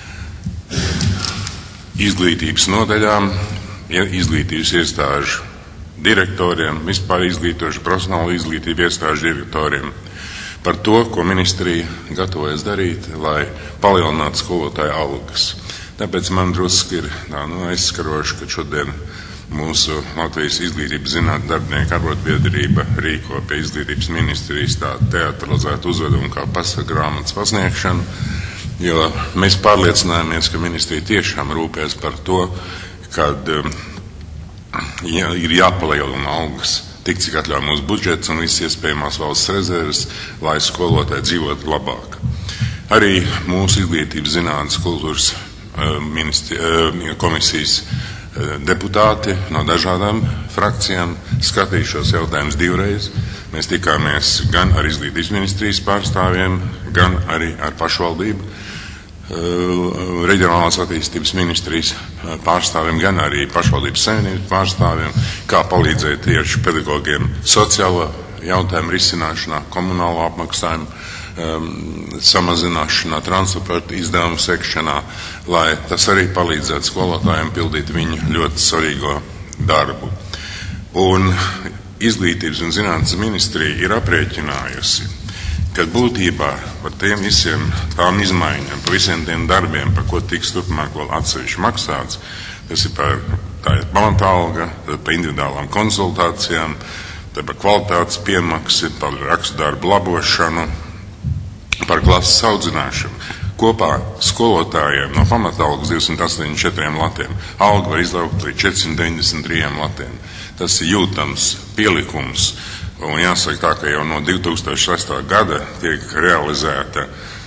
izglītības nodaļām, izglītības iestāžu direktoriem, vispār izglītošu profesionālu izglītību iestāžu direktoriem par to, ko ministrija gatavojas darīt, lai palielinātu skolotāju algas. Tāpēc man drusku ir tā, nu, aizskaroši, ka šodien mūsu Latvijas izglītības zinātņu darbinieku arotbiedrība rīko pie izglītības ministrijas tādu teatralizētu uzvedumu kā pasaka grāmatas pasniegšanu, jo mēs pārliecinājāmies, ka ministrija tiešām rūpēs par to, kad um, jā, ir jāpalielina algas tik, cik atļauj mūsu budžets un visas iespējamās valsts rezerves, lai skolotāji dzīvotu labāk. Arī mūsu izglītības zinātnes kultūras uh, ministri, uh, komisijas uh, deputāti no dažādām frakcijām skatīja šos jautājumus divreiz. Mēs tikāmies gan ar izglītības ministrijas pārstāvjiem, gan arī ar pašvaldību reģionālās attīstības ministrijas pārstāvjiem, gan arī pašvaldības savienības pārstāvjiem, kā palīdzēt tieši pedagogiem sociālo jautājumu risināšanā, komunālo apmaksājumu um, samazināšanā, transporta izdevumu sekšanā, lai tas arī palīdzētu skolotājiem pildīt viņu ļoti svarīgo darbu. Un Izglītības un zinātnes ministrija ir aprēķinājusi, ka būtībā par tiem visiem tām izmaiņām, par visiem tiem darbiem, par ko tiks turpmāk vēl atsevišķi maksāts, tas ir par tā ir pamatalga, par individuālām konsultācijām, par kvalitātes piemaksu, par rakstdarbu labošanu, par klases audzināšanu. Kopā skolotājiem no pamatalgas divsimt astoņdesmit četriem latiem alga var izaugt līdz četrsimt deviņdesmit trim latiem. Tas ir jūtams pielikums, un jāsaka tā, ka jau no divi tūkstoši sestā gada tiek realizēta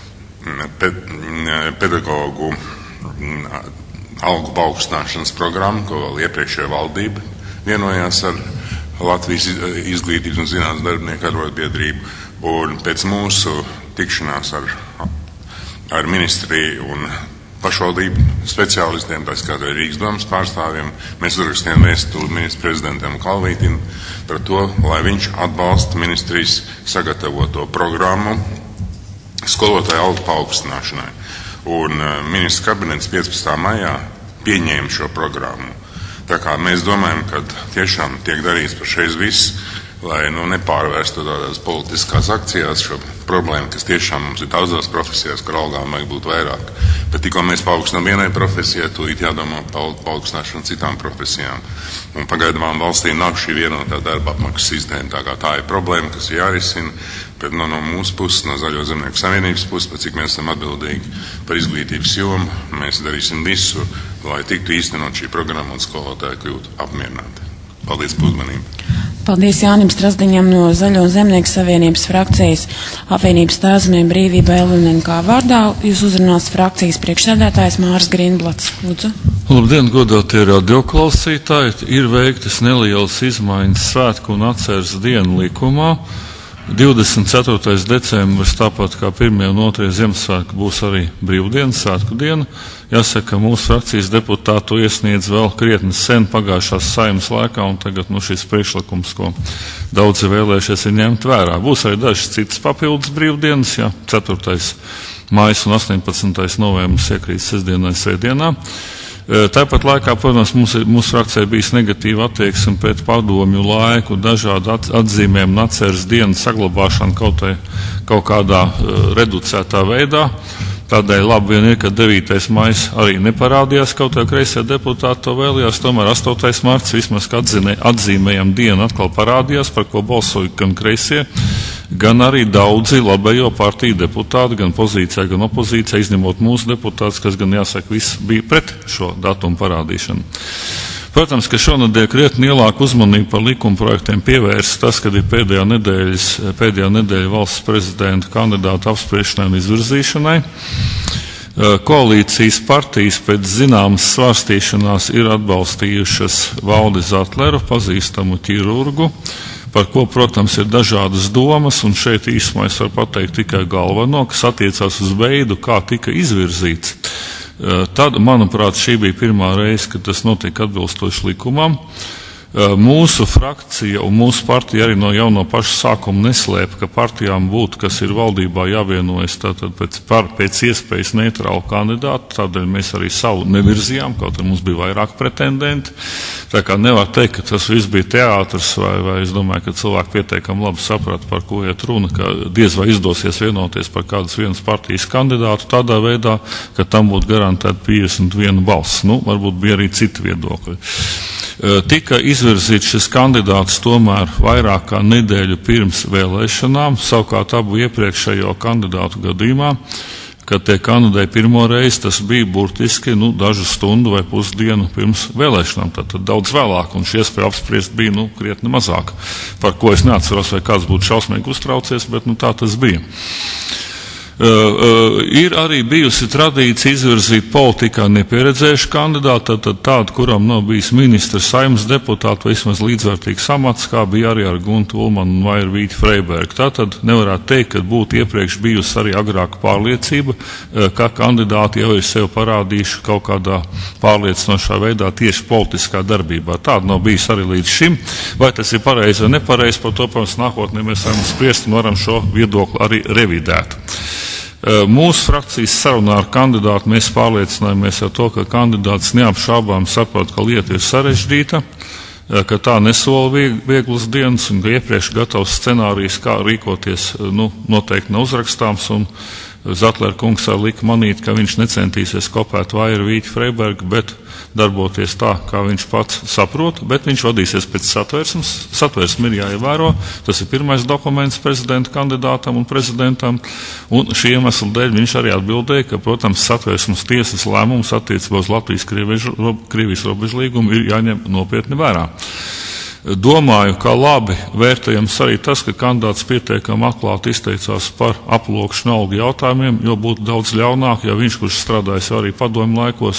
pedagogu algu paaugstināšanas programma, ko vēl iepriekšējā valdība vienojās ar Latvijas izglītības un zinātnes darbinieku arotbiedrību, un pēc mūsu tikšanās ar, ar ministriju un pašvaldību speciālistiem, tā skaitā Rīgas domas pārstāvjiem, mēs uzrakstījām vēstuli ministru prezidentam Kalvītim par to, lai viņš atbalsta ministrijas sagatavoto programmu skolotāju algu paaugstināšanai. Un uh, ministrs kabinets piecpadsmitā maijā pieņēma šo programmu. Tā kā mēs domājam, ka tiešām tiek darīts par šeit viss, lai nu, nepārvērstu tādās politiskās akcijās šo problēmu, kas tiešām mums ir daudzās profesijās, kur algām vajag būt vairāk. Bet tikko mēs paaugstinām vienai profesijai, tūlīt jādomā par paaugstināšanu citām profesijām. Un pagaidām valstī nav šī vienotā darba apmaksas sistēma, tā kā tā ir problēma, kas ir jārisina. Bet no, no mūsu puses, no Zaļo zemnieku savienības puses, pēc cik mēs esam atbildīgi par izglītības jomu, mēs darīsim visu, lai tiktu īstenot šī programma un skolotāji kļūtu apmierināti. Paldies par uzmanību. Paldies Jānim Strasdiņam no Zaļo zemnieku savienības frakcijas apvienības Tēvzemē brīvība L N K vārdā. Jūs uzrunās frakcijas priekšsēdētājs Māris Grīnblats. Lūdzu. Labdien, godātie radioklausītāji. Ir veiktas nelielas izmaiņas svētku un atceres dienu likumā. divdesmit ceturtais decembris, tāpat kā pirmie un otrie Ziemassvētki, būs arī brīvdienas svētku diena. Jāsaka, mūsu frakcijas deputātu iesniedz vēl krietni sen pagājušās Saeimas laikā, un tagad nu, šis priekšlikums, ko daudzi vēlējušies, ir ņemt vērā. Būs arī dažas citas papildus brīvdienas, ja ceturtais mājas un astoņpadsmitais novembris iekrīt sestdienai svētdienā. Tāpat laikā, protams, mums, mūsu frakcijai bijis negatīva attieksme pret padomju laiku, dažādu atzīmēm un atceres dienu saglabāšanu kaut, tai, kaut kādā uh, reducētā veidā. Tādēļ labi vien ir, ka devītais maijs arī neparādījās, kaut kā kreisie deputāti to vēlījās, tomēr astotais marts vismaz, ka atzīmē, atzīmējam dienu atkal parādījās, par ko balsoja gan kreisie, gan arī daudzi labējo partiju deputāti, gan pozīcijā, gan opozīcijā, izņemot mūsu deputātus, kas gan jāsaka, viss bija pret šo datumu parādīšanu. Protams, ka šonadēļ krietni lielāku uzmanību par likuma projektiem pievērs tas, kad ir pēdējā nedēļas, pēdējā nedēļa valsts prezidenta kandidāta apspriešanai un izvirzīšanai. Koalīcijas partijas pēc zināmas svārstīšanās ir atbalstījušas Valdi Zatleru, pazīstamu ķirurgu, par ko, protams, ir dažādas domas, un šeit īsumā es varu pateikt tikai galveno, kas attiecās uz veidu, kā tika izvirzīts. Tad, manuprāt, šī bija pirmā reize, kad tas notiek atbilstoši likumam. Mūsu frakcija un mūsu partija arī no jau no paša sākuma neslēpa, ka partijām būtu, kas ir valdībā jāvienojas tātad pēc, par, pēc iespējas neitrālu kandidātu, tādēļ mēs arī savu nevirzījām, kaut arī mums bija vairāk pretendenti. Tā kā nevar teikt, ka tas viss bija teātrs, vai, vai es domāju, ka cilvēki pietiekami labi saprata, par ko iet runa, ka diez vai izdosies vienoties par kādas vienas partijas kandidātu tādā veidā, ka tam būtu garantēta piecdesmit viena balss. Nu, varbūt bija arī citi viedokļi. Tika izvirzīts šis kandidāts tomēr vairāk kā nedēļu pirms vēlēšanām, savukārt abu iepriekšējo kandidātu gadījumā, kad tie kandidēja pirmo reizi, tas bija burtiski nu, dažu stundu vai pusdienu pirms vēlēšanām, tātad daudz vēlāk, un šī iespēja apspriest bija nu, krietni mazāk, par ko es neatceros, vai kāds būtu šausmīgi uztraucies, bet nu, tā tas bija. Uh, uh, ir arī bijusi tradīcija izvirzīt politikā nepieredzējušu kandidātu, tad tādu, kuram nav bijis ministrs, saimnes deputāts vai vismaz līdzvērtīgs amats, kā bija arī ar Guntu Ulmanu un Vairu Vīti Freibergu. Tātad nevarētu teikt, ka būtu iepriekš bijusi arī agrāka pārliecība, uh, ka kandidāti jau ir sev parādījuši kaut kādā pārliecinošā veidā tieši politiskā darbībā. Tāda nav bijis arī līdz šim. Vai tas ir pareizi vai nepareizi, par to, protams, nākotnē mēs varam spriest un varam šo viedokli arī revidēt. Mūsu frakcijas sarunā ar kandidātu mēs pārliecinājāmies ar to, ka kandidāts neapšaubām saprot, ka lieta ir sarežģīta, ka tā nesola vieglas dienas un ka iepriekš gatavs scenārijs, kā rīkoties, nu, noteikti nav uzrakstāms. Un Zatlera kungs arī lika manīt, ka viņš necentīsies kopēt Vairu Vīti Freibergu, bet darboties tā, kā viņš pats saprot, bet viņš vadīsies pēc satversmes. Satversme ir jāievēro, tas ir pirmais dokuments prezidenta kandidātam un prezidentam, un šī iemesla dēļ viņš arī atbildēja, ka, protams, satversmes tiesas lēmums attiecībā uz Latvijas-Krievijas robežu līgumu ir jāņem nopietni vērā. Domāju, ka labi vērtējams arī tas, ka kandidāts pietiekami atklāti izteicās par aplokšanu algu jautājumiem, jo būtu daudz ļaunāk, ja viņš, kurš strādājis arī padomju laikos,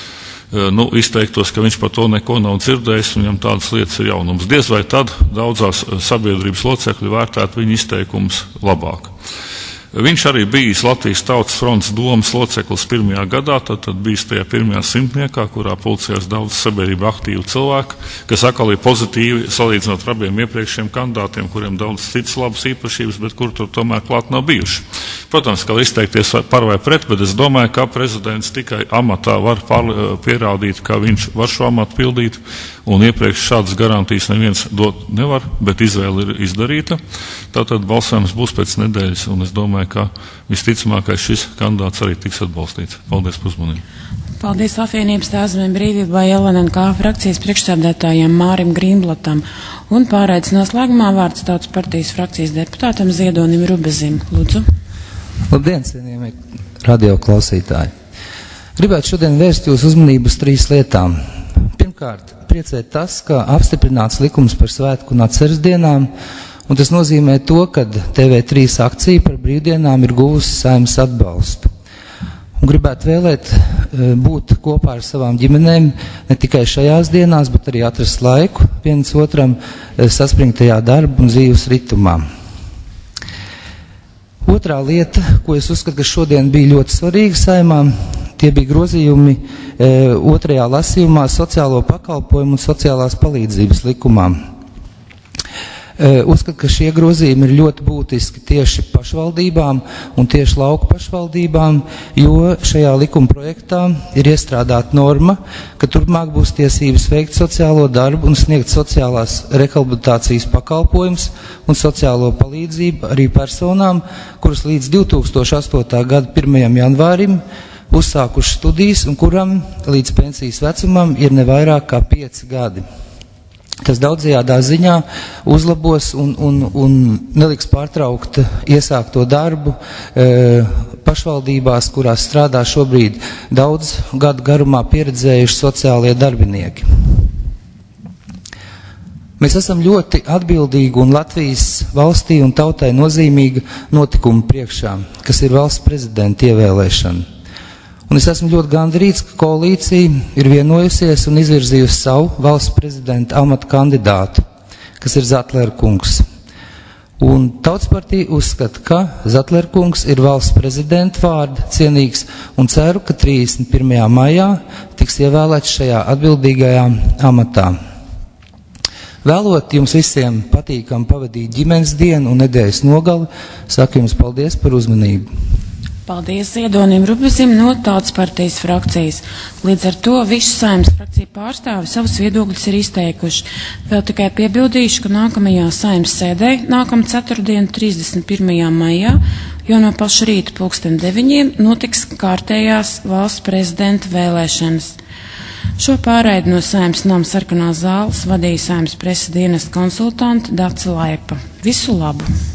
nu, izteiktos, ka viņš par to neko nav dzirdējis, un viņam tādas lietas ir jaunums. Diez vai tad daudzās sabiedrības locekļi vērtētu viņa izteikumus labāk. Viņš arī bijis Latvijas Tautas fronts domas loceklis pirmajā gadā, tad, tad bijis tajā pirmajā simtniekā, kurā pulcējās daudz sabiedrība aktīvu cilvēku, kas atkal ir pozitīvi salīdzinot ar abiem iepriekšējiem kandidātiem, kuriem daudz citas labas īpašības, bet kur tur tomēr klāt nav bijuši. Protams, ka var izteikties par vai pret, bet es domāju, ka prezidents tikai amatā var pierādīt, ka viņš var šo amatu pildīt, un iepriekš šādas garantijas neviens dot nevar, bet izvēle ir izdarīta. Tātad balsojums būs pēc nedēļas, un es domāju, ka visticamākais šis kandidāts arī tiks atbalstīts. Paldies par uzmanību. Paldies apvienības Tēvzemē brīvībai L N K frakcijas priekšsēdētājiem Mārim Grīnblatam un pārraides noslēgumā vārds Tautas partijas frakcijas deputātam Ziedonim Rubezim. Lūdzu. Labdien, cienījamie radio klausītāji. Gribētu šodien vērst jūsu uzmanību uz trīs lietām. Pirmkārt, priecēt tas, ka apstiprināts likums par svētku un atceres dienām, un tas nozīmē to, ka T V trīs akcija par brīvdienām ir guvusi Saeimas atbalstu. Un gribētu vēlēt būt kopā ar savām ģimenēm ne tikai šajās dienās, bet arī atrast laiku viens otram saspringtajā darba un dzīves ritumā. Otrā lieta, ko es uzskatu, ka šodien bija ļoti svarīga Saeimā, tie bija grozījumi e, otrajā lasījumā sociālo pakalpojumu un sociālās palīdzības likumā. E, uzskatu, ka šie grozījumi ir ļoti būtiski tieši pašvaldībām un tieši lauku pašvaldībām, jo šajā likuma projektā ir iestrādāta norma, ka turpmāk būs tiesības veikt sociālo darbu un sniegt sociālās rehabilitācijas pakalpojums un sociālo palīdzību arī personām, kuras līdz divi tūkstoši astotā gada pirmajam janvārim uzsākuši studijas un kuram līdz pensijas vecumam ir ne vairāk kā pieci gadi. Tas daudzajādā ziņā uzlabos un, un, un neliks pārtraukt iesākto darbu e, pašvaldībās, kurās strādā šobrīd daudz gadu garumā pieredzējuši sociālie darbinieki. Mēs esam ļoti atbildīgi un Latvijas valstī un tautai nozīmīga notikuma priekšā, kas ir valsts prezidenta ievēlēšana. Un es esmu ļoti gandarīts, ka koalīcija ir vienojusies un izvirzījusi savu valsts prezidenta amata kandidātu, kas ir Zatlera kungs. Un Tautas partija uzskata, ka Zatlera kungs ir valsts prezidenta vārda cienīgs un ceru, ka trīsdesmit pirmajā maijā tiks ievēlēts šajā atbildīgajā amatā. Vēlot jums visiem patīkam pavadīt ģimenes dienu un nedēļas nogali, saku jums paldies par uzmanību. Paldies Ziedonim Rubezim no Tautas partijas frakcijas. Līdz ar to visu Saeimas frakciju pārstāvi savus viedokļus ir izteikuši. Vēl tikai piebildīšu, ka nākamajā Saeimas sēdē, nākamā ceturtdiena, trīsdesmit pirmajā maijā, jo no paša rīta pulksten deviņiem notiks kārtējās valsts prezidenta vēlēšanas. Šo pārraidi no Saeimas nama sarkanās zāles vadīja Saeimas preses dienesta konsultante Dace Laipa. Visu labu!